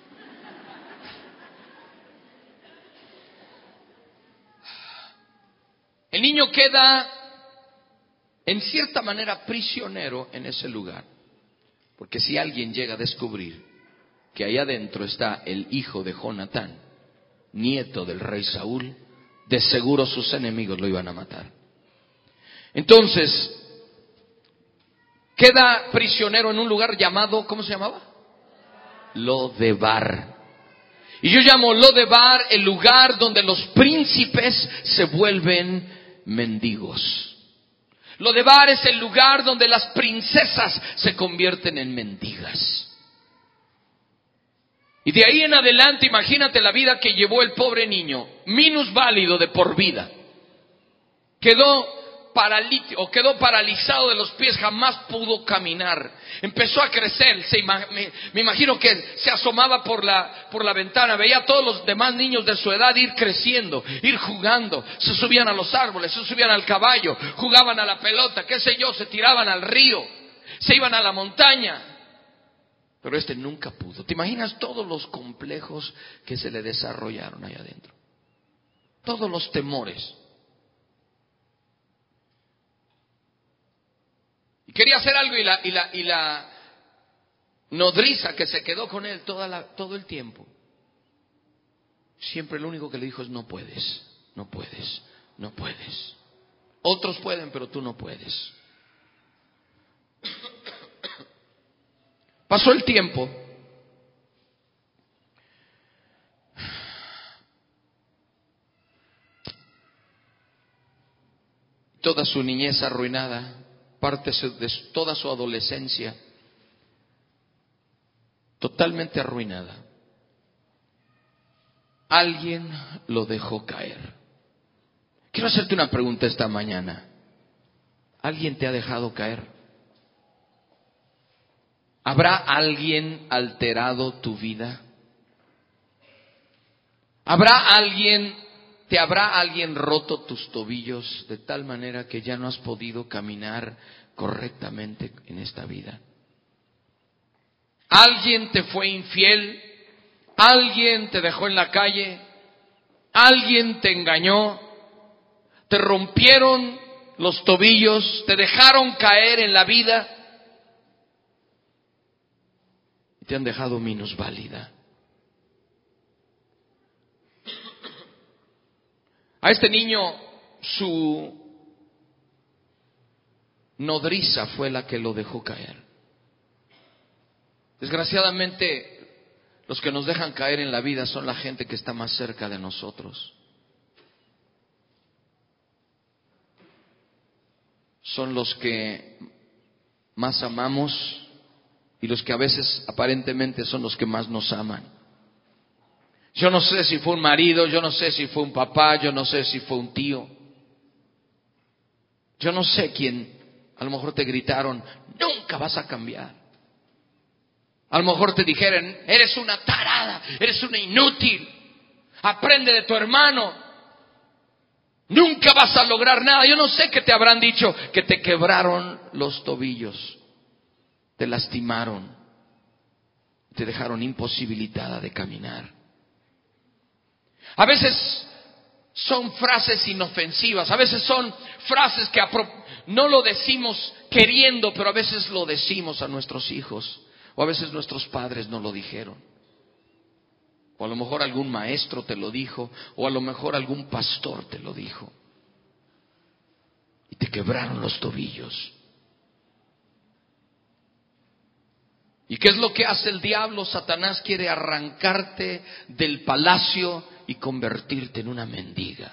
El niño queda en cierta manera prisionero en ese lugar, porque si alguien llega a descubrir que ahí adentro está el hijo de Jonatán, nieto del rey Saúl, de seguro sus enemigos lo iban a matar. Entonces, queda prisionero en un lugar llamado, ¿cómo se llamaba? Lodebar. Y yo llamo Lodebar el lugar donde los príncipes se vuelven mendigos. Lodebar es el lugar donde las princesas se convierten en mendigas. Y de ahí en adelante, imagínate la vida que llevó el pobre niño, minusválido de por vida. Quedó paralítico, o quedó paralizado de los pies, jamás pudo caminar. Empezó a crecer, se, me, me imagino que se asomaba por la, por la ventana, veía a todos los demás niños de su edad ir creciendo, ir jugando, se subían a los árboles, se subían al caballo, jugaban a la pelota, qué sé yo, se tiraban al río, se iban a la montaña. Pero este nunca pudo. ¿Te imaginas todos los complejos que se le desarrollaron ahí adentro? Todos los temores. Y quería hacer algo y la, y la, y la nodriza que se quedó con él toda la, todo el tiempo, siempre lo único que le dijo es: no puedes, no puedes, no puedes. Otros pueden, pero tú no puedes. Pasó el tiempo. Toda su niñez arruinada, parte de toda su adolescencia totalmente arruinada. Alguien lo dejó caer. Quiero hacerte una pregunta esta mañana. ¿Alguien te ha dejado caer? ¿Habrá alguien alterado tu vida? ¿Habrá alguien, te habrá alguien roto tus tobillos de tal manera que ya no has podido caminar correctamente en esta vida. Alguien te fue infiel, alguien te dejó en la calle, alguien te engañó, te rompieron los tobillos, te dejaron caer en la vida y te han dejado minusválida. A este niño su nodriza fue la que lo dejó caer. Desgraciadamente, los que nos dejan caer en la vida son la gente que está más cerca de nosotros. Son los que más amamos y los que a veces aparentemente son los que más nos aman. Yo no sé si fue un marido, yo no sé si fue un papá, yo no sé si fue un tío. Yo no sé quién. A lo mejor te gritaron, nunca vas a cambiar. A lo mejor te dijeron, eres una tarada, eres una inútil, aprende de tu hermano, nunca vas a lograr nada. Yo no sé qué te habrán dicho, que te quebraron los tobillos, te lastimaron, te dejaron imposibilitada de caminar. A veces son frases inofensivas, a veces son frases que no lo decimos queriendo, pero a veces lo decimos a nuestros hijos, o a veces nuestros padres nos lo dijeron, o a lo mejor algún maestro te lo dijo, o a lo mejor algún pastor te lo dijo, y te quebraron los tobillos. ¿Y qué es lo que hace el diablo? Satanás quiere arrancarte del palacio y convertirte en una mendiga.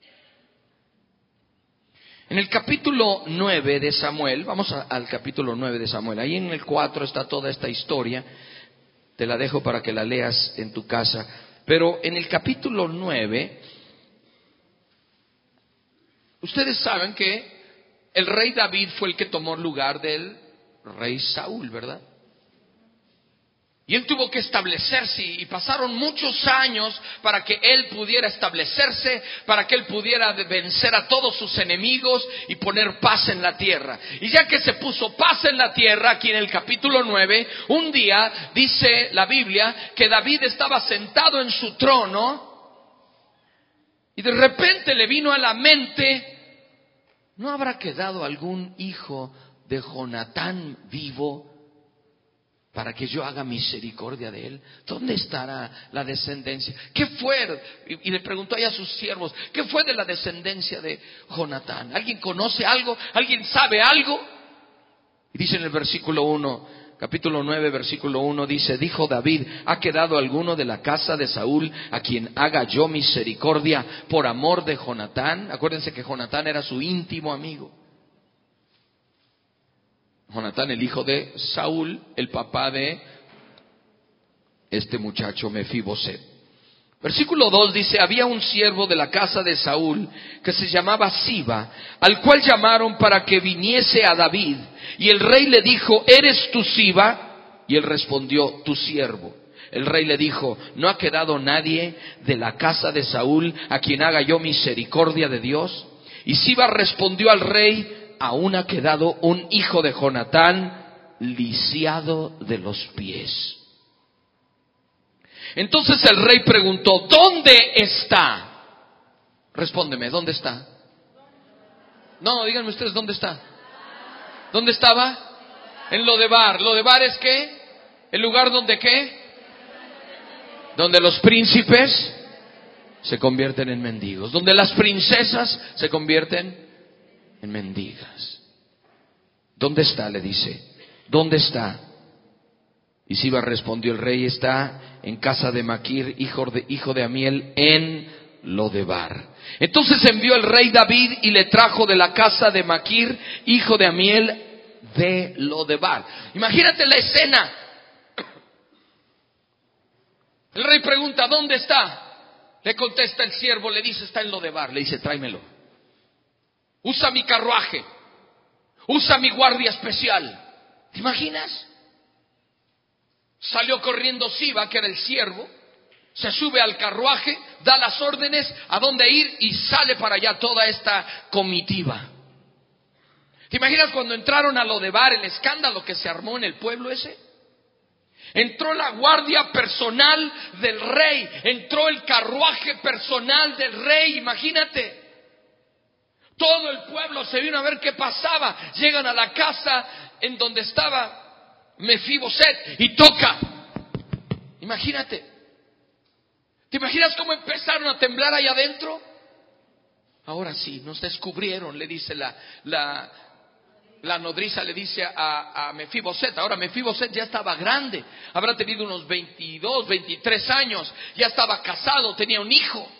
En el capítulo nueve de Samuel, vamos a, al capítulo nueve de Samuel, ahí en el cuatro está toda esta historia, te la dejo para que la leas en tu casa, pero en el capítulo nueve, ustedes saben que el rey David fue el que tomó el lugar del rey Saúl, ¿verdad? Y él tuvo que establecerse y pasaron muchos años para que él pudiera establecerse, para que él pudiera vencer a todos sus enemigos y poner paz en la tierra. Y ya que se puso paz en la tierra, aquí en el capítulo nueve, un día dice la Biblia que David estaba sentado en su trono y de repente le vino a la mente, ¿no habrá quedado algún hijo de Jonatán vivo para que yo haga misericordia de él? ¿Dónde estará la descendencia? ¿Qué fue? Y le preguntó ahí a sus siervos, ¿qué fue de la descendencia de Jonatán? ¿Alguien conoce algo? ¿Alguien sabe algo? Y dice en el versículo uno, capítulo nueve, versículo uno, dice, dijo David, ¿ha quedado alguno de la casa de Saúl a quien haga yo misericordia por amor de Jonatán? Acuérdense que Jonatán era su íntimo amigo. Jonatán, el hijo de Saúl, el papá de este muchacho Mefiboset. Versículo dos dice, había un siervo de la casa de Saúl que se llamaba Siba, al cual llamaron para que viniese a David. Y el rey le dijo, ¿eres tú Siba? Y él respondió, tu siervo. El rey le dijo, ¿no ha quedado nadie de la casa de Saúl a quien haga yo misericordia de Dios? Y Siba respondió al rey, aún ha quedado un hijo de Jonatán lisiado de los pies. Entonces el rey preguntó, ¿dónde está? Respóndeme, ¿dónde está? No, díganme ustedes, ¿dónde está? ¿Dónde estaba? En Lodebar. ¿Lodebar es qué? ¿El lugar donde qué? Donde los príncipes se convierten en mendigos, donde las princesas se convierten en mendigas. ¿Dónde está? Le dice. ¿Dónde está? Y Siba respondió, el rey está en casa de Maquir, hijo de, hijo de Amiel, en Lodebar. Entonces envió el rey David y le trajo de la casa de Maquir, hijo de Amiel, de Lodebar. Imagínate la escena. El rey pregunta, ¿dónde está? Le contesta el siervo, le dice, está en Lodebar. Le dice, tráemelo. Usa mi carruaje, usa mi guardia especial. ¿Te imaginas? Salió corriendo Siba, que era el siervo, se sube al carruaje, da las órdenes a dónde ir y sale para allá toda esta comitiva. ¿Te imaginas cuando entraron a Lodebar, el escándalo que se armó en el pueblo ese? Entró la guardia personal del rey, entró el carruaje personal del rey, imagínate. Todo el pueblo se vino a ver qué pasaba. Llegan a la casa en donde estaba Mefiboset y toca. Imagínate. ¿Te imaginas cómo empezaron a temblar allá adentro? Ahora sí, nos descubrieron, le dice la, la, la nodriza, le dice a, a Mefiboset. Ahora Mefiboset ya estaba grande, habrá tenido unos veintidós, veintitrés años, ya estaba casado, tenía un hijo.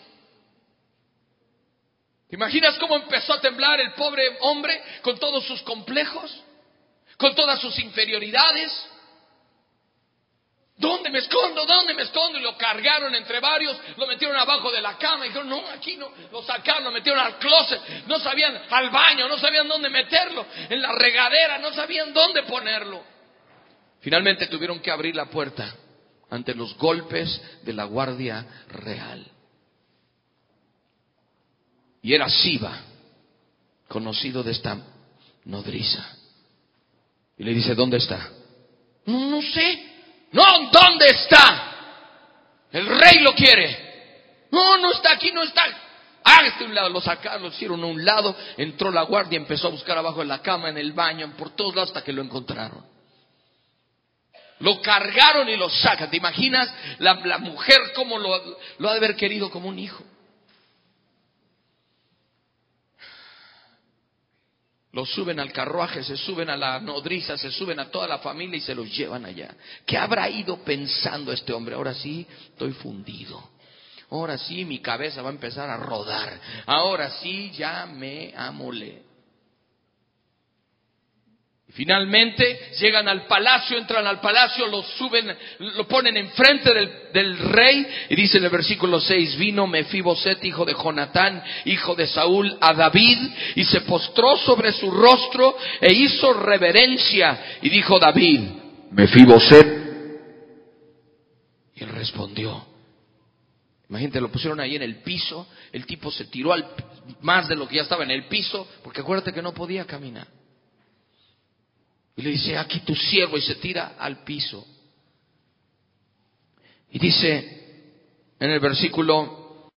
¿Te imaginas cómo empezó a temblar el pobre hombre con todos sus complejos, con todas sus inferioridades? ¿Dónde me escondo? ¿Dónde me escondo? Y lo cargaron entre varios, lo metieron abajo de la cama y dijeron, no, aquí no. Lo sacaron, lo metieron al closet, no sabían, al baño, no sabían dónde meterlo, en la regadera, no sabían dónde ponerlo. Finalmente tuvieron que abrir la puerta ante los golpes de la guardia real. Y era Siba, conocido de esta nodriza. Y le dice, ¿dónde está? No, no sé. No, ¿dónde está? El rey lo quiere. No, no está aquí, no está. Hágase un lado. Lo sacaron, lo hicieron a un lado. Entró la guardia, empezó a buscar abajo de la cama, en el baño, por todos lados hasta que lo encontraron. Lo cargaron y lo sacan. ¿Te imaginas la, la mujer cómo lo, lo ha de haber querido como un hijo? Lo suben al carruaje, se suben a la nodriza, se suben a toda la familia y se los llevan allá. ¿Qué habrá ido pensando este hombre? Ahora sí, estoy fundido. Ahora sí, mi cabeza va a empezar a rodar. Ahora sí, ya me amolé. Finalmente llegan al palacio, entran al palacio, lo suben, lo ponen enfrente del, del rey y dice en el versículo seis, vino Mefiboset, hijo de Jonatán, hijo de Saúl, a David y se postró sobre su rostro e hizo reverencia y dijo David, Mefiboset. Y él respondió. Imagínate, lo pusieron ahí en el piso, el tipo se tiró al, más de lo que ya estaba en el piso, porque acuérdate que no podía caminar. Y le dice, aquí tu siervo, y se tira al piso. Y dice en el versículo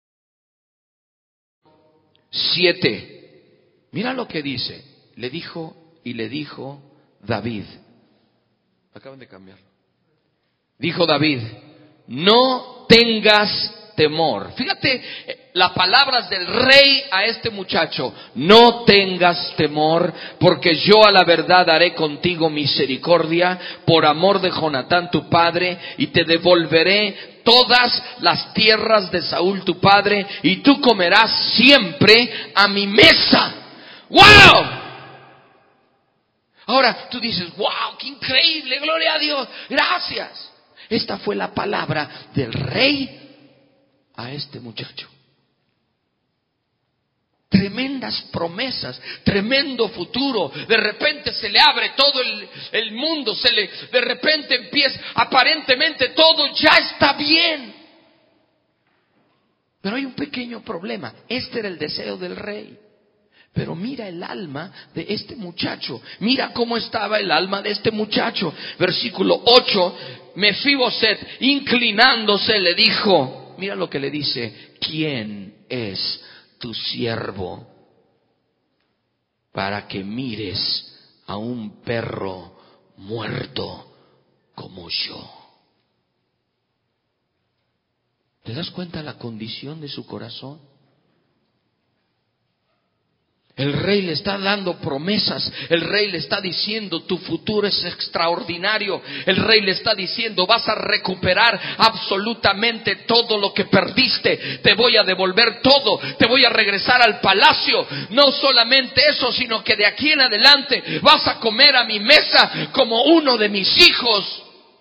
siete, mira lo que dice, le dijo y le dijo David, acaban de cambiar, dijo David, no tengas temor. Fíjate las palabras del rey a este muchacho, no tengas temor, porque yo a la verdad haré contigo misericordia por amor de Jonatán tu padre, y te devolveré todas las tierras de Saúl tu padre, y tú comerás siempre a mi mesa. ¡Wow! Ahora tú dices, ¡wow! ¡Qué increíble! ¡Gloria a Dios! ¡Gracias! Esta fue la palabra del rey a este muchacho. Tremendas promesas, tremendo futuro. De repente se le abre todo el, el mundo, se le, de repente empieza, aparentemente todo ya está bien. Pero hay un pequeño problema. Este era el deseo del rey. Pero mira el alma de este muchacho. Mira cómo estaba el alma de este muchacho. Versículo ocho. Mefiboset, inclinándose, le dijo, mira lo que le dice, ¿quién es tu siervo para que mires a un perro muerto como yo? ¿Te das cuenta la condición de su corazón? El rey le está dando promesas, el rey le está diciendo, tu futuro es extraordinario, el rey le está diciendo, vas a recuperar absolutamente todo lo que perdiste, te voy a devolver todo, te voy a regresar al palacio, no solamente eso, sino que de aquí en adelante vas a comer a mi mesa como uno de mis hijos.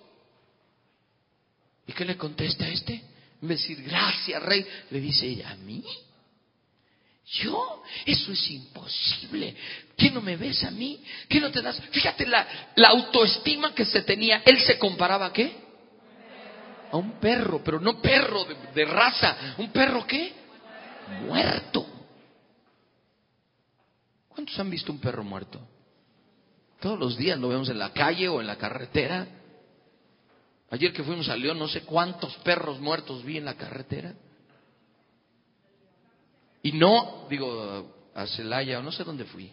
¿Y qué le contesta a este? En vez de decir, gracias rey, le dice ella, ¿a mí? ¿Yo? Eso es imposible. ¿Qué no me ves a mí? ¿Qué no te das? Fíjate la, la autoestima que se tenía. Él se comparaba ¿a qué? A un perro, pero no perro de, de raza. ¿Un perro qué? Muerto. ¿Cuántos ¿Cuántos han visto un perro muerto? Todos los días lo vemos en la calle o en la carretera. Ayer que fuimos a León, no sé cuántos perros muertos vi en la carretera. Y no, digo, a Celaya o no sé dónde fui.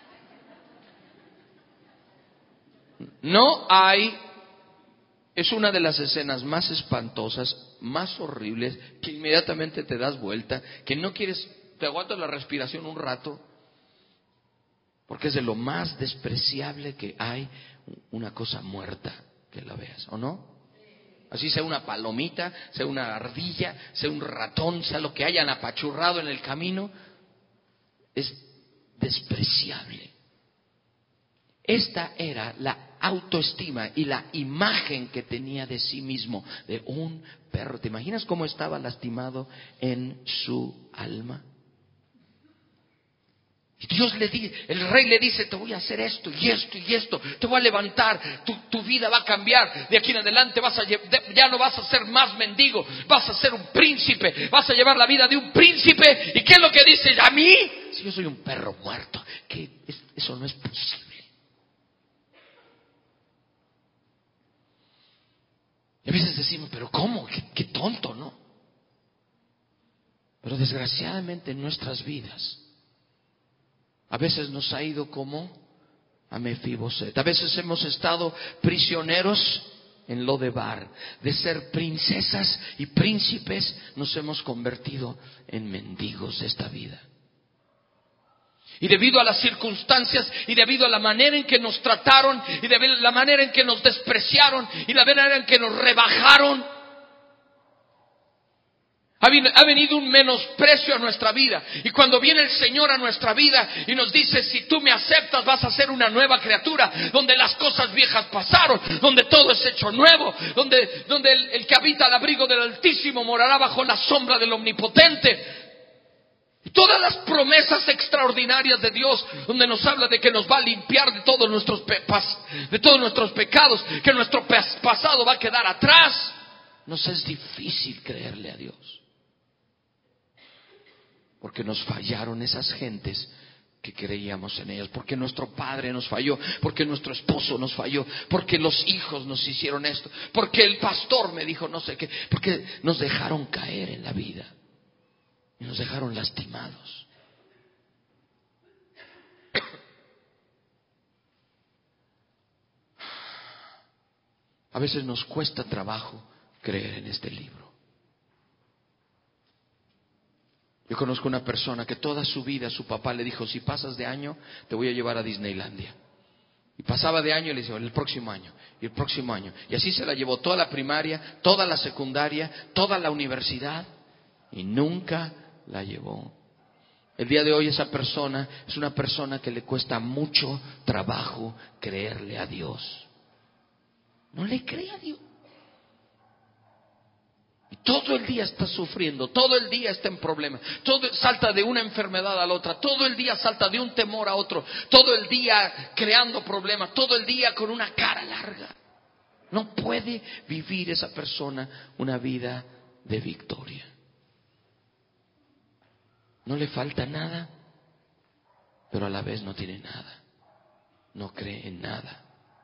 No hay, es una de las escenas más espantosas, más horribles, que inmediatamente te das vuelta, que no quieres, te aguantas la respiración un rato, porque es de lo más despreciable que hay, una cosa muerta que la veas, ¿o no? Así sea una palomita, sea una ardilla, sea un ratón, sea lo que hayan apachurrado en el camino, es despreciable. Esta era la autoestima y la imagen que tenía de sí mismo, de un perro. ¿Te imaginas cómo estaba lastimado en su alma? Y Dios le dice, el rey le dice, te voy a hacer esto y esto y esto, te voy a levantar, tu, tu vida va a cambiar, de aquí en adelante vas a, ya no vas a ser más mendigo, vas a ser un príncipe, vas a llevar la vida de un príncipe. ¿Y qué es lo que dice? ¿A mí? Si yo soy un perro muerto, que eso no es posible. Y a veces decimos, pero ¿cómo? Qué, qué tonto, ¿no? Pero desgraciadamente en nuestras vidas a veces nos ha ido como a Mefiboset. A veces hemos estado prisioneros en Lodebar. De ser princesas y príncipes nos hemos convertido en mendigos de esta vida. Y debido a las circunstancias y debido a la manera en que nos trataron y debido a la manera en que nos despreciaron y la manera en que nos rebajaron, ha venido un menosprecio a nuestra vida. Y cuando viene el Señor a nuestra vida y nos dice, si tú me aceptas vas a ser una nueva criatura, donde las cosas viejas pasaron, donde todo es hecho nuevo, donde, donde el, el que habita al abrigo del Altísimo morará bajo la sombra del Omnipotente. Y todas las promesas extraordinarias de Dios, donde nos habla de que nos va a limpiar de todos nuestros, pe- de todos nuestros pecados, que nuestro pasado va a quedar atrás, nos es difícil creerle a Dios. Porque nos fallaron esas gentes que creíamos en ellas, porque nuestro padre nos falló, porque nuestro esposo nos falló, porque los hijos nos hicieron esto, porque el pastor me dijo no sé qué, porque nos dejaron caer en la vida y nos dejaron lastimados. A veces nos cuesta trabajo creer en este libro. Yo conozco una persona que toda su vida su papá le dijo, si pasas de año te voy a llevar a Disneylandia. Y pasaba de año y le decía, el próximo año, y el próximo año. Y así se la llevó toda la primaria, toda la secundaria, toda la universidad, y nunca la llevó. El día de hoy esa persona es una persona que le cuesta mucho trabajo creerle a Dios. No le cree a Dios. Todo el día está sufriendo, todo el día está en problemas, todo salta de una enfermedad a la otra, todo el día salta de un temor a otro, todo el día creando problemas, todo el día con una cara larga. No puede vivir esa persona una vida de victoria. No le falta nada, pero a la vez no tiene nada, no cree en nada.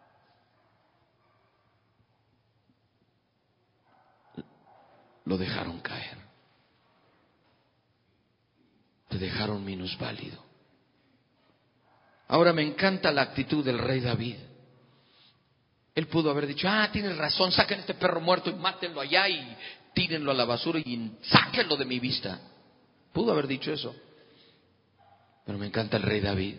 Lo dejaron caer. Te dejaron minusválido. Ahora me encanta la actitud del rey David. Él pudo haber dicho, ah, tienes razón, saquen este perro muerto y mátenlo allá y tírenlo a la basura y sáquenlo de mi vista. Pudo haber dicho eso. Pero me encanta el rey David.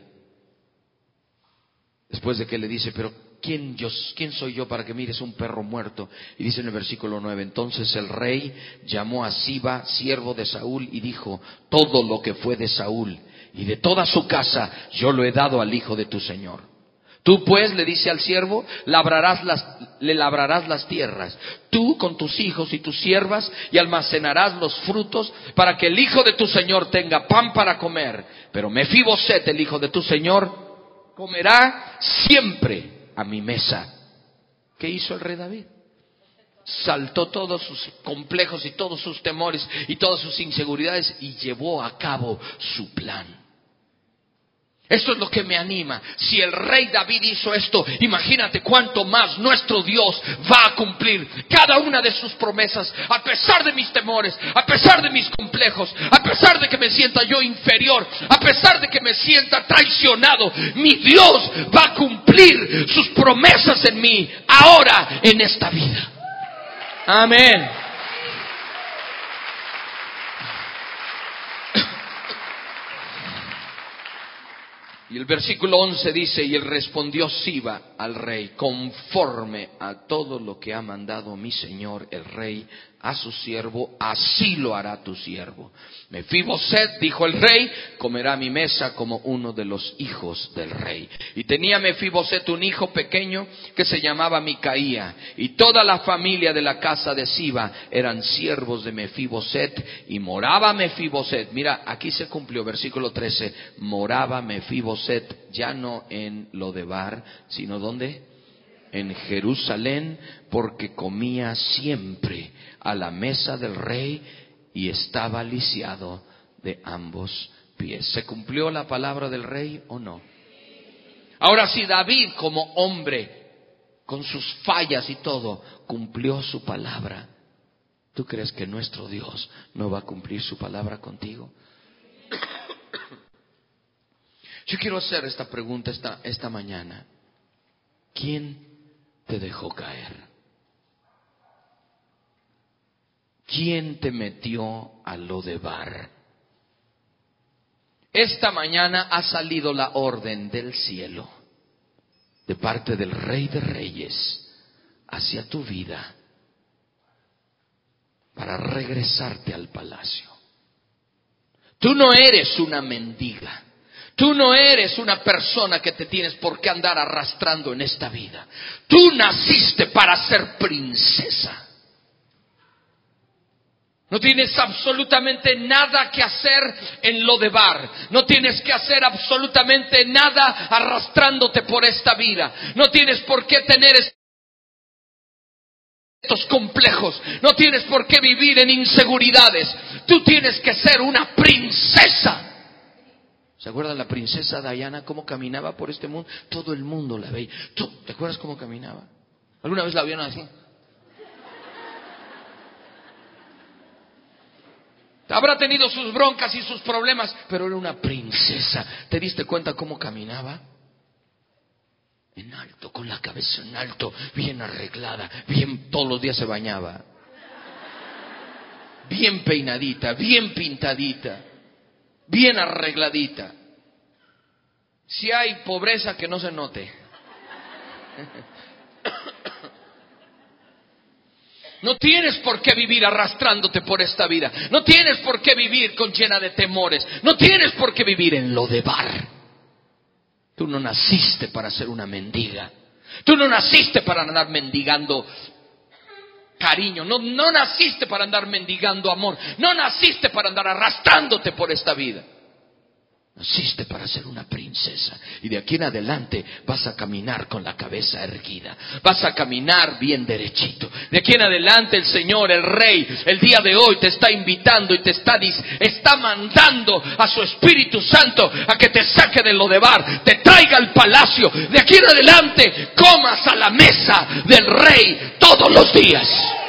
Después de que le dice, pero ¿Quién, yo, ¿quién soy yo para que mires un perro muerto? Y dice en el versículo nueve, entonces el rey llamó a Siba, siervo de Saúl, y dijo, todo lo que fue de Saúl y de toda su casa yo lo he dado al hijo de tu señor. Tú pues, le dice al siervo, labrarás las, le labrarás las tierras, tú con tus hijos y tus siervas, y almacenarás los frutos para que el hijo de tu señor tenga pan para comer. Pero Mefiboset, el hijo de tu señor, comerá siempre a mi mesa. ¿Qué hizo el rey David? Saltó todos sus complejos y todos sus temores y todas sus inseguridades y llevó a cabo su plan. Esto es lo que me anima. Si el rey David hizo esto, imagínate cuánto más nuestro Dios va a cumplir cada una de sus promesas, a pesar de mis temores, a pesar de mis complejos, a pesar de que me sienta yo inferior, a pesar de que me sienta traicionado. Mi Dios va a cumplir sus promesas en mí, ahora, en esta vida. Amén. Y el versículo once dice: y él respondió Siba al rey: conforme a todo lo que ha mandado mi señor el rey a su siervo, así lo hará tu siervo. Mefiboset, dijo el rey, comerá a mi mesa como uno de los hijos del rey. Y tenía Mefiboset un hijo pequeño que se llamaba Micaía, y toda la familia de la casa de Siba eran siervos de Mefiboset, y moraba Mefiboset. Mira, aquí se cumplió, versículo trece, moraba Mefiboset ya no en Lodebar, sino ¿dónde? En Jerusalén, porque comía siempre a la mesa del rey y estaba lisiado de ambos pies. ¿Se cumplió la palabra del rey o no? Ahora, si David, como hombre, con sus fallas y todo, cumplió su palabra, ¿tú crees que nuestro Dios no va a cumplir su palabra contigo? Yo quiero hacer esta pregunta esta, esta mañana. ¿Quién te dejó caer? ¿Quién te metió a Lodebar? Esta mañana ha salido la orden del cielo, de parte del Rey de Reyes, hacia tu vida, para regresarte al palacio. Tú no eres una mendiga. Tú no eres una persona que te tienes por qué andar arrastrando en esta vida. Tú naciste para ser princesa. No tienes absolutamente nada que hacer en Lodebar. No tienes que hacer absolutamente nada arrastrándote por esta vida. No tienes por qué tener estos complejos. No tienes por qué vivir en inseguridades. Tú tienes que ser una princesa. ¿Se acuerdan la princesa Diana cómo caminaba por este mundo? Todo el mundo la veía. ¿Te acuerdas cómo caminaba? ¿Alguna vez la vieron así? Habrá tenido sus broncas y sus problemas, pero era una princesa. ¿Te diste cuenta cómo caminaba? En alto, con la cabeza en alto, bien arreglada, bien, todos los días se bañaba. Bien peinadita, bien pintadita, bien arregladita. Si hay pobreza, que no se note. No tienes por qué vivir arrastrándote por esta vida. No tienes por qué vivir con llena de temores. No tienes por qué vivir en Lodebar. Tú no naciste para ser una mendiga. Tú no naciste para andar mendigando cariño. No, no naciste para andar mendigando amor. No naciste para andar arrastrándote por esta vida. Naciste para ser una princesa. Y de aquí en adelante vas a caminar con la cabeza erguida. Vas a caminar bien derechito. De aquí en adelante el Señor, el Rey, el día de hoy te está invitando y te está, está mandando a su Espíritu Santo a que te saque de Lodebar, te traiga al palacio. De aquí en adelante comas a la mesa del Rey todos los días.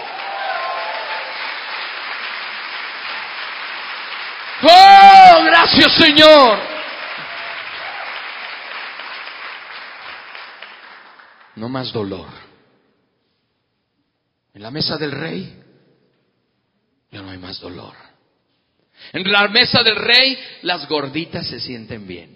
¡Oh, gracias, Señor! No más dolor. En la mesa del rey ya no hay más dolor. En la mesa del rey las gorditas se sienten bien.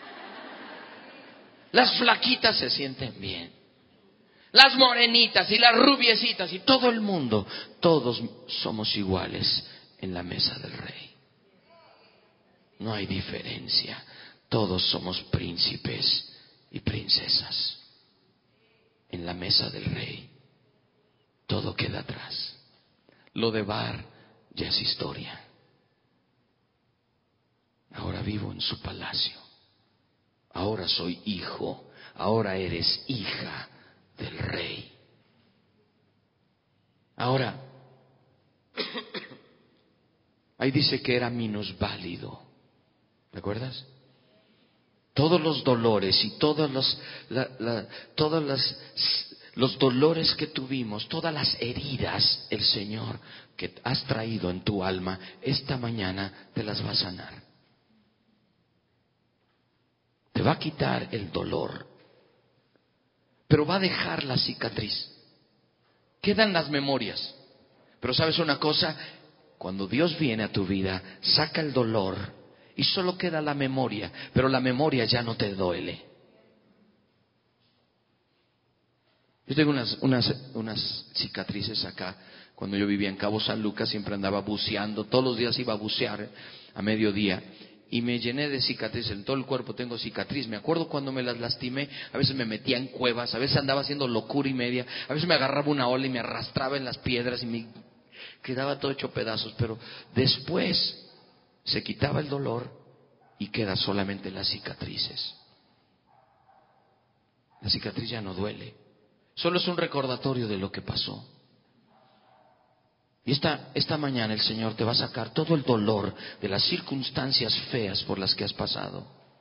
Las flaquitas se sienten bien. Las morenitas y las rubiecitas y todo el mundo, todos somos iguales en la mesa del rey. No hay diferencia. Todos somos príncipes y princesas. En la mesa del rey todo queda atrás. Lodebar ya es historia. Ahora vivo en su palacio. Ahora soy hijo. Ahora eres hija del rey. Ahora, ahí dice que era minusválido. ¿Te acuerdas? Todos los dolores y todos los, la, la, todos las, los dolores que tuvimos, todas las heridas, el Señor que has traído en tu alma, esta mañana te las va a sanar. Te va a quitar el dolor, pero va a dejar la cicatriz. Quedan las memorias. Pero ¿sabes una cosa? Cuando Dios viene a tu vida, saca el dolor y solo queda la memoria, pero la memoria ya no te duele. Yo tengo unas, unas, unas cicatrices acá. Cuando yo vivía en Cabo San Lucas siempre andaba buceando, todos los días iba a bucear a mediodía y me llené de cicatrices. En todo el cuerpo tengo cicatriz. Me acuerdo cuando me las lastimé, a veces me metía en cuevas, a veces andaba haciendo locura y media, a veces me agarraba una ola y me arrastraba en las piedras y me quedaba todo hecho pedazos, pero después se quitaba el dolor y queda solamente las cicatrices. La cicatriz ya no duele, solo es un recordatorio de lo que pasó. Y esta, esta mañana el Señor te va a sacar todo el dolor de las circunstancias feas por las que has pasado.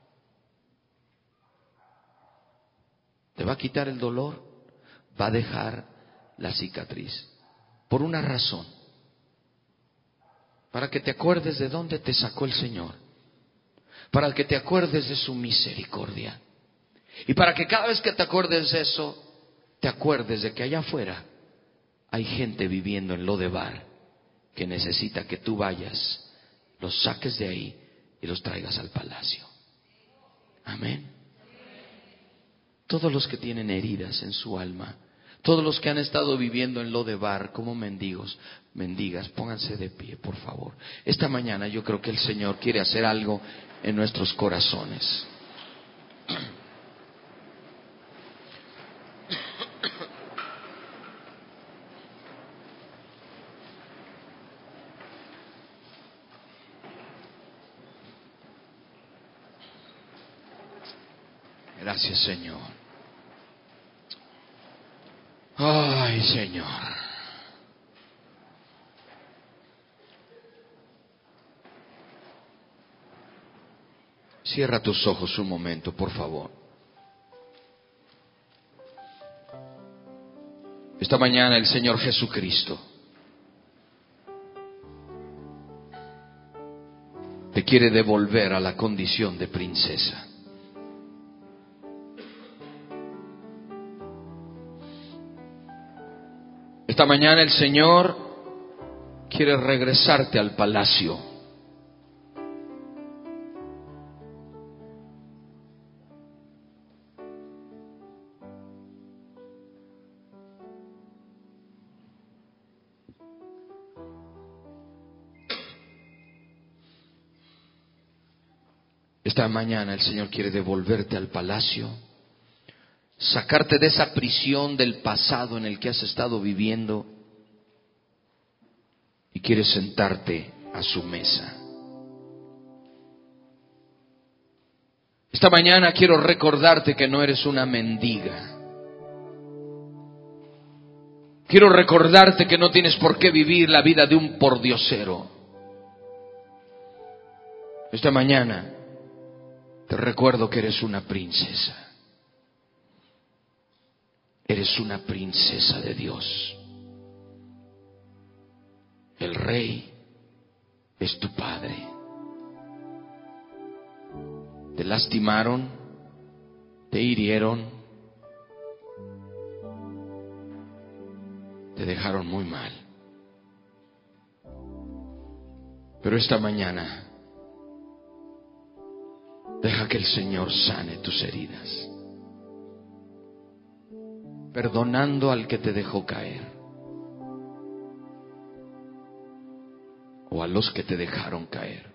Te va a quitar el dolor, va a dejar la cicatriz. Por una razón. Para que te acuerdes de dónde te sacó el Señor. Para que te acuerdes de su misericordia. Y para que cada vez que te acuerdes de eso, te acuerdes de que allá afuera hay gente viviendo en Lodebar que necesita que tú vayas, los saques de ahí y los traigas al palacio. Amén. Todos los que tienen heridas en su alma, todos los que han estado viviendo en Lodebar como mendigos, mendigas, pónganse de pie, por favor. Esta mañana yo creo que el Señor quiere hacer algo en nuestros corazones. Gracias, Señor. Ay, Señor. Cierra tus ojos un momento, por favor. Esta mañana el Señor Jesucristo te quiere devolver a la condición de princesa. Esta mañana el Señor quiere regresarte al palacio. Esta mañana el Señor quiere devolverte al palacio, sacarte de esa prisión del pasado en el que has estado viviendo y quiere sentarte a su mesa. Esta mañana quiero recordarte que no eres una mendiga. Quiero recordarte que no tienes por qué vivir la vida de un pordiosero. Esta mañana te recuerdo que eres una princesa. Eres una princesa de Dios. El Rey es tu Padre. Te lastimaron, te hirieron, te dejaron muy mal. Pero esta mañana deja que el Señor sane tus heridas, perdonando al que te dejó caer o a los que te dejaron caer,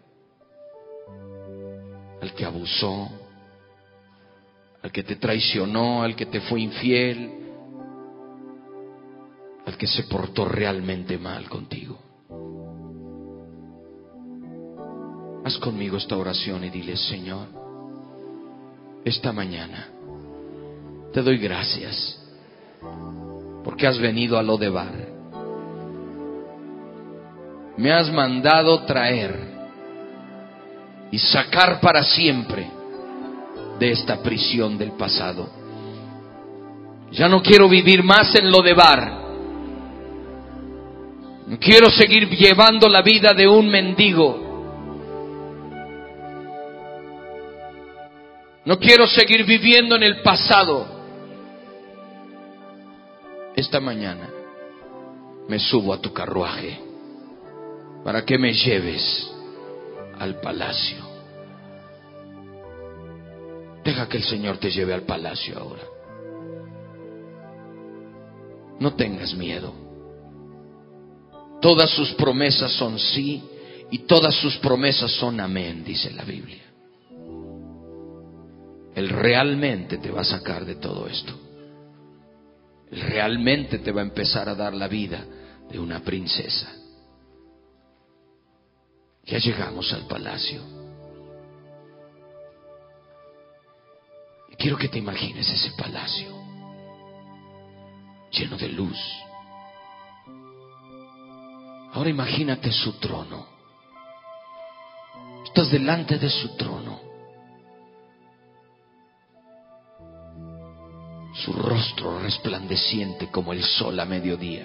al que abusó, al que te traicionó, al que te fue infiel, al que se portó realmente mal contigo. Haz conmigo esta oración y dile: Señor, esta mañana te doy gracias porque has venido a Lodebar. Me has mandado traer y sacar para siempre de esta prisión del pasado. Ya no quiero vivir más en lo de bar. No quiero seguir llevando la vida de un mendigo. No quiero seguir viviendo en el pasado. Esta mañana me subo a tu carruaje para que me lleves al palacio. Deja que el Señor te lleve al palacio ahora. No tengas miedo. Todas sus promesas son sí y todas sus promesas son amén, dice la Biblia. Él realmente te va a sacar de todo esto. Él realmente te va a empezar a dar la vida de una princesa. Ya llegamos al palacio. Y quiero que te imagines ese palacio lleno de luz. Ahora imagínate su trono. Estás delante de su trono. Su rostro resplandeciente como el sol a mediodía.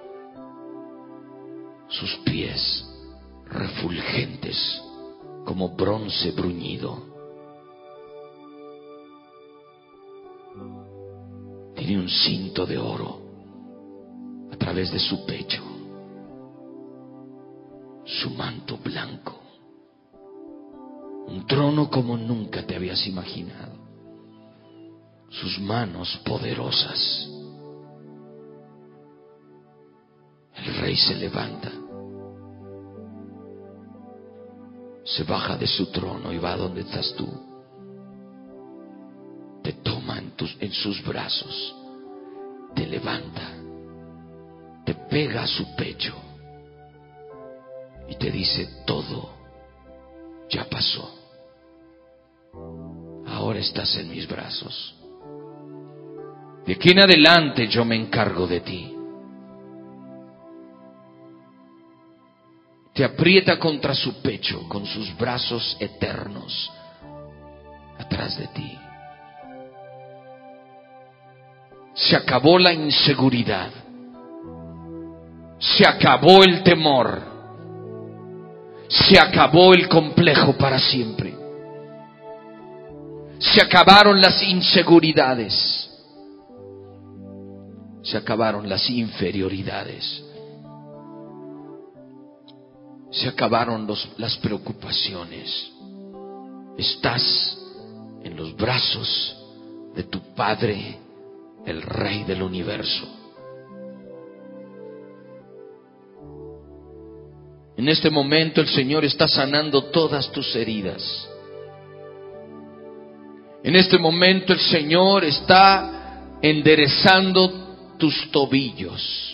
Sus pies refulgentes como bronce bruñido. Tiene un cinto de oro a través de su pecho. Su manto blanco. Un trono como nunca te habías imaginado. Sus manos poderosas. El rey se levanta, se baja de su trono y va a donde estás tú. Te toma en, tus, en sus brazos, te levanta, te pega a su pecho y te dice: todo ya pasó. Ahora estás en mis brazos. De aquí en adelante yo me encargo de ti. Te aprieta contra su pecho con sus brazos eternos atrás de ti. Se acabó la inseguridad. Se acabó el temor. Se acabó el complejo para siempre. Se acabaron las inseguridades. Se acabaron las inferioridades. Se acabaron los, las preocupaciones. Estás en los brazos de tu Padre, el Rey del universo. En este momento el Señor está sanando todas tus heridas. En este momento el Señor está enderezando tus tobillos.